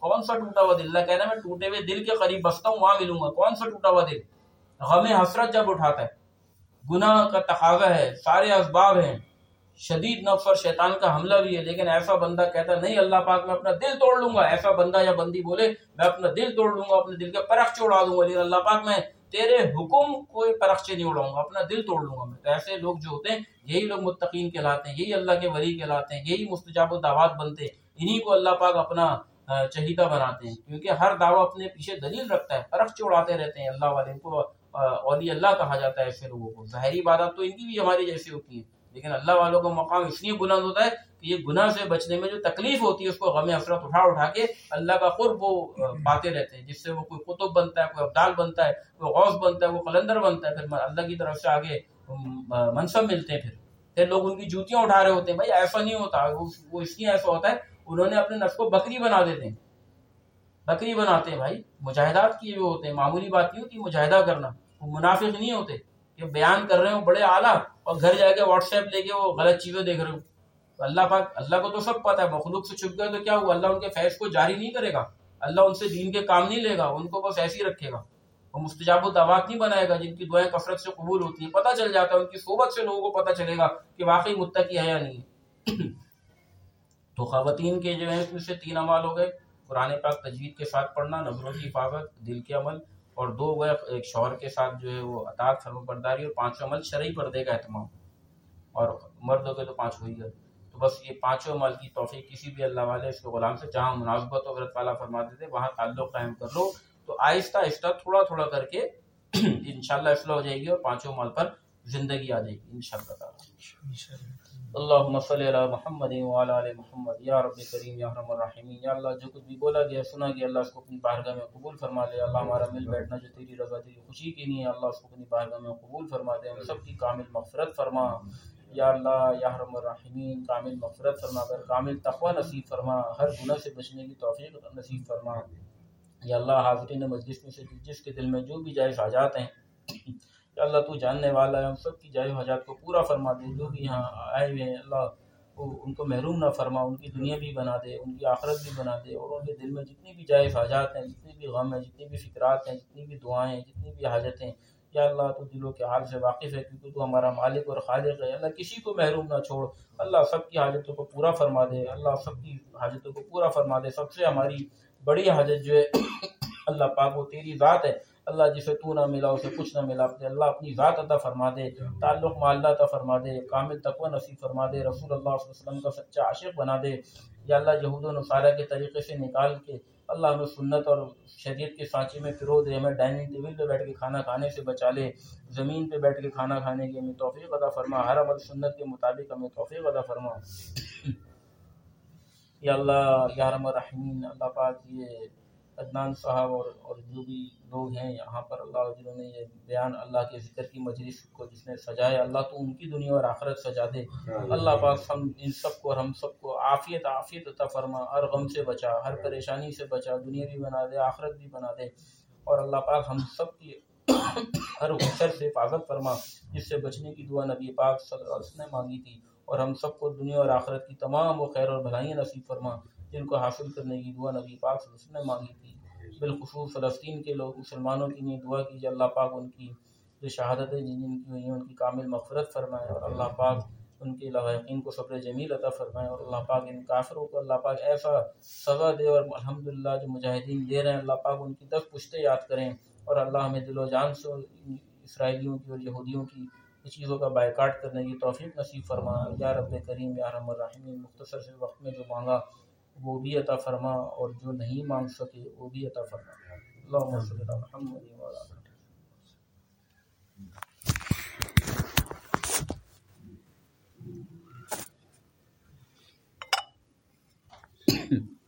کون سا ٹوٹا ہوا دل؟ اللہ کہہ رہا ہے میں ٹوٹے ہوئے دل کے قریب بستا ہوں، وہاں ملوں گا۔ کون سا ٹوٹا ہوا دل؟ غم حسرت جب اٹھاتا ہے، گناہ کا تقاضا ہے، سارے اسباب ہیں، شدید نفس اور شیطان کا حملہ بھی ہے، لیکن ایسا بندہ کہتا نہیں اللہ پاک میں اپنا دل توڑ لوں گا، ایسا بندہ یا بندی بولے میں اپنا دل توڑ لوں گا، اپنے دل کے پرخچے اڑا دوں گا، لیکن اللہ پاک میں تیرے حکم کوئی پرخچے نہیں اڑاؤں گا، اپنا دل توڑ لوں گا میں۔ تو ایسے لوگ جو ہوتے ہیں یہی لوگ متقین کہلاتے ہیں، یہی اللہ کے ولی کہلاتے ہیں، یہی مستجاب الدعوات بنتے ہیں، انہی کو اللہ پاک اپنا چہیدہ بناتے ہیں، کیونکہ ہر دعویٰ اپنے پیچھے دلیل رکھتا ہے، پرخچے اڑاتے رہتے ہیں اللہ والے، ان کو اولیاء اللہ کہا جاتا ہے ایسے لوگوں کو۔ ظاہری عبادت تو ان کی بھی ہماری جیسی ہوتی ہے، لیکن اللہ والوں کا مقام اس لیے بلند ہوتا ہے کہ یہ گناہ سے بچنے میں جو تکلیف ہوتی ہے اس کو غم حسرت اٹھا اٹھا کے اللہ کا قرب وہ پاتے رہتے ہیں، جس سے وہ کوئی قطب بنتا ہے، کوئی ابدال بنتا ہے، کوئی غوث بنتا ہے، وہ قلندر بنتا ہے، پھر اللہ کی طرف سے آگے منصب ملتے ہیں، پھر لوگ ان کی جوتیاں اٹھا رہے ہوتے ہیں۔ بھائی ایسا نہیں ہوتا، وہ اس لیے ایسا ہوتا ہے انہوں نے اپنے نفس کو بکری بنا دیتے ہیں، بکری بناتے ہیں بھائی، مجاہدات کیے ہوئے ہوتے ہیں، معمولی بات نہیں ہوتی مجاہدہ کرنا، وہ منافق نہیں ہوتے کہ بیان کر رہے ہو بڑے اعلیٰ اور گھر جا کے واٹس ایپ لے کے وہ غلط چیزیں دیکھ رہے ہو۔ اللہ پاک، اللہ کو تو سب پتہ ہے، مخلوق سے چھپ گئے تو کیا ہوا، اللہ ان کے فیض کو جاری نہیں کرے گا، اللہ ان سے دین کے کام نہیں لے گا، ان کو بس ایسے ہی رکھے گا، وہ مستجاب الدعوات نہیں بنائے گا جن کی دعائیں کثرت سے قبول ہوتی ہیں۔ پتہ چل جاتا ہے ان کی صحبت سے لوگوں کو پتہ چلے گا کہ واقعی متقی ہے یا نہیں ہے۔ تو خواتین کے جو ہے اس میں سے 3 اعمال ہو گئے، قرآن پاک تجوید کے ساتھ پڑھنا، نظروں کی حفاظت، دل کے عمل، اور 2 گئے ایک شوہر کے ساتھ جو ہے وہ اطاعت فرما برداری، اور 5واں عمل شرعی پردے کا اہتمام، اور مرد ہو گئے تو 5 ہوئی گئے۔ تو بس یہ 5 عمل کی توفیق کسی بھی اللہ والے اس کے غلام سے جہاں مناسبت ہو، حضرت والا فرماتے تھے وہاں تعلق قائم کر لو، تو آہستہ آہستہ تھوڑا تھوڑا کر کے انشاءاللہ اصلاح ہو جائے گی اور 5 عمل پر زندگی آ جائے گی انشاءاللہ تعالی۔ اللہم صلی علی محمد وعلی آل محمد، یا رب کریم یا ارحم الراحمین۔ یا اللہ جو کچھ بھی بولا گیا سنا گیا اللہ اس کو اپنی بارگاہ میں قبول فرما لے۔ اللہ ہمارا مل بیٹھنا جو تیری رضا تیری خوشی کی نہیں ہے اللہ اس کو اپنی بارگاہ میں قبول فرما دے، ہم سب کی کامل مغفرت فرما یا اللہ یا ارحم الراحمین، کامل مغفرت فرما کر کامل تقوی نصیب فرما، ہر گناہ سے بچنے کی توفیق نصیب فرما یا اللہ۔ حاضرین مجلس میں سے جس کے دل میں جو بھی جائز حاجات ہیں یا اللہ تو جاننے والا ہے، ہم سب کی جائز حاجات کو پورا فرما دے، جو بھی یہاں آئے ہوئے ہیں اللہ ان کو محروم نہ فرما، ان کی دنیا بھی بنا دے، ان کی آخرت بھی بنا دے، اور ان کے دل میں جتنی بھی جائز حاجات ہیں، جتنی بھی غم ہیں، جتنی بھی فکرات ہیں، جتنی بھی دعائیں ہیں، جتنی بھی حاجتیں، یا اللہ تو دلوں کے حال سے واقف ہے کیونکہ تو ہمارا مالک اور خالق ہے، اللہ کسی کو محروم نہ چھوڑ، اللہ سب کی حاجتوں کو پورا فرما دے، اللہ سب کی حاجتوں کو پورا فرما دے۔ سب سے ہماری بڑی حاجت جو ہے اللہ پاک وہ تیری ذات ہے، اللہ جسے تو نہ ملا اسے کچھ نہ ملا، اللہ اپنی ذات عطا فرما دے، تعلق مع اللہ عطا فرما دے، کامل تقوی نصیب فرما دے، رسول اللہ صلی اللہ علیہ وسلم کا سچا عاشق بنا دے یا اللہ۔ یہود و نصارہ کے طریقے سے نکال کے اللہ ہمیں سنت اور شریعت کے سانچے میں پرو دے، ہمیں ڈائننگ ٹیبل پہ بیٹھ کے کھانا کھانے سے بچا لے، زمین پہ بیٹھ کے کھانا کھانے کی ہمیں توفیق عطا فرما، ہر عمل سنت کے مطابق ہمیں توفیق عطا فرما یا اللہ یا ارحم الراحمین۔ اللہ پاک یہ عدنان صاحب اور جو بھی لوگ ہیں یہاں پر اللہ جنہوں نے یہ بیان اللہ کے ذکر کی مجلس کو جس نے سجایا، اللہ تو ان کی دنیا اور آخرت سجا دے، اللہ پاک ہم ان سب کو اور ہم سب کو عافیت عطا فرما، ہر غم سے بچا، ہر پریشانی سے بچا، دنیا بھی بنا دے آخرت بھی بنا دے، اور اللہ پاک ہم سب کی ہر غصر سے حفاظت فرما جس سے بچنے کی دعا نبی پاک صلی اللہ علیہ وسلم نے مانگی تھی، اور ہم سب کو دنیا اور آخرت کی تمام وہ خیر اور بھلائیاں نصیب فرما جن کو حاصل کرنے کی دعا نبی پاک صلی اللہ علیہ وسلم نے مانگی تھی۔ بالخصوص فلسطین کے لوگ مسلمانوں کی لیے دعا کیجیے، اللہ پاک ان کی جو شہادتیں جن کی ہوئی ہیں ان کی کامل مغفرت فرمائے، اور اللہ پاک ان کے لاحقین کو صبر جمیل عطا فرمائے، اور اللہ پاک ان کافروں کو اللہ پاک ایسا سزا دے، اور الحمدللہ جو مجاہدین دے رہے ہیں اللہ پاک ان کی 10 پشتیں یاد کریں، اور اللہ ہمیں دل و جان سے اسرائیلیوں کی اور یہودیوں کی چیزوں کا بائیکاٹ کرنے کی توفیق نصیب فرما یا رب کریم یا ارحم الراحمین۔ مختصر سے وقت میں جو مانگا وہ بھی عطا فرما، اور جو نہیں مانگ سکے وہ بھی عطا فرما۔ اللہم صلی علی محمد وعلی آلہ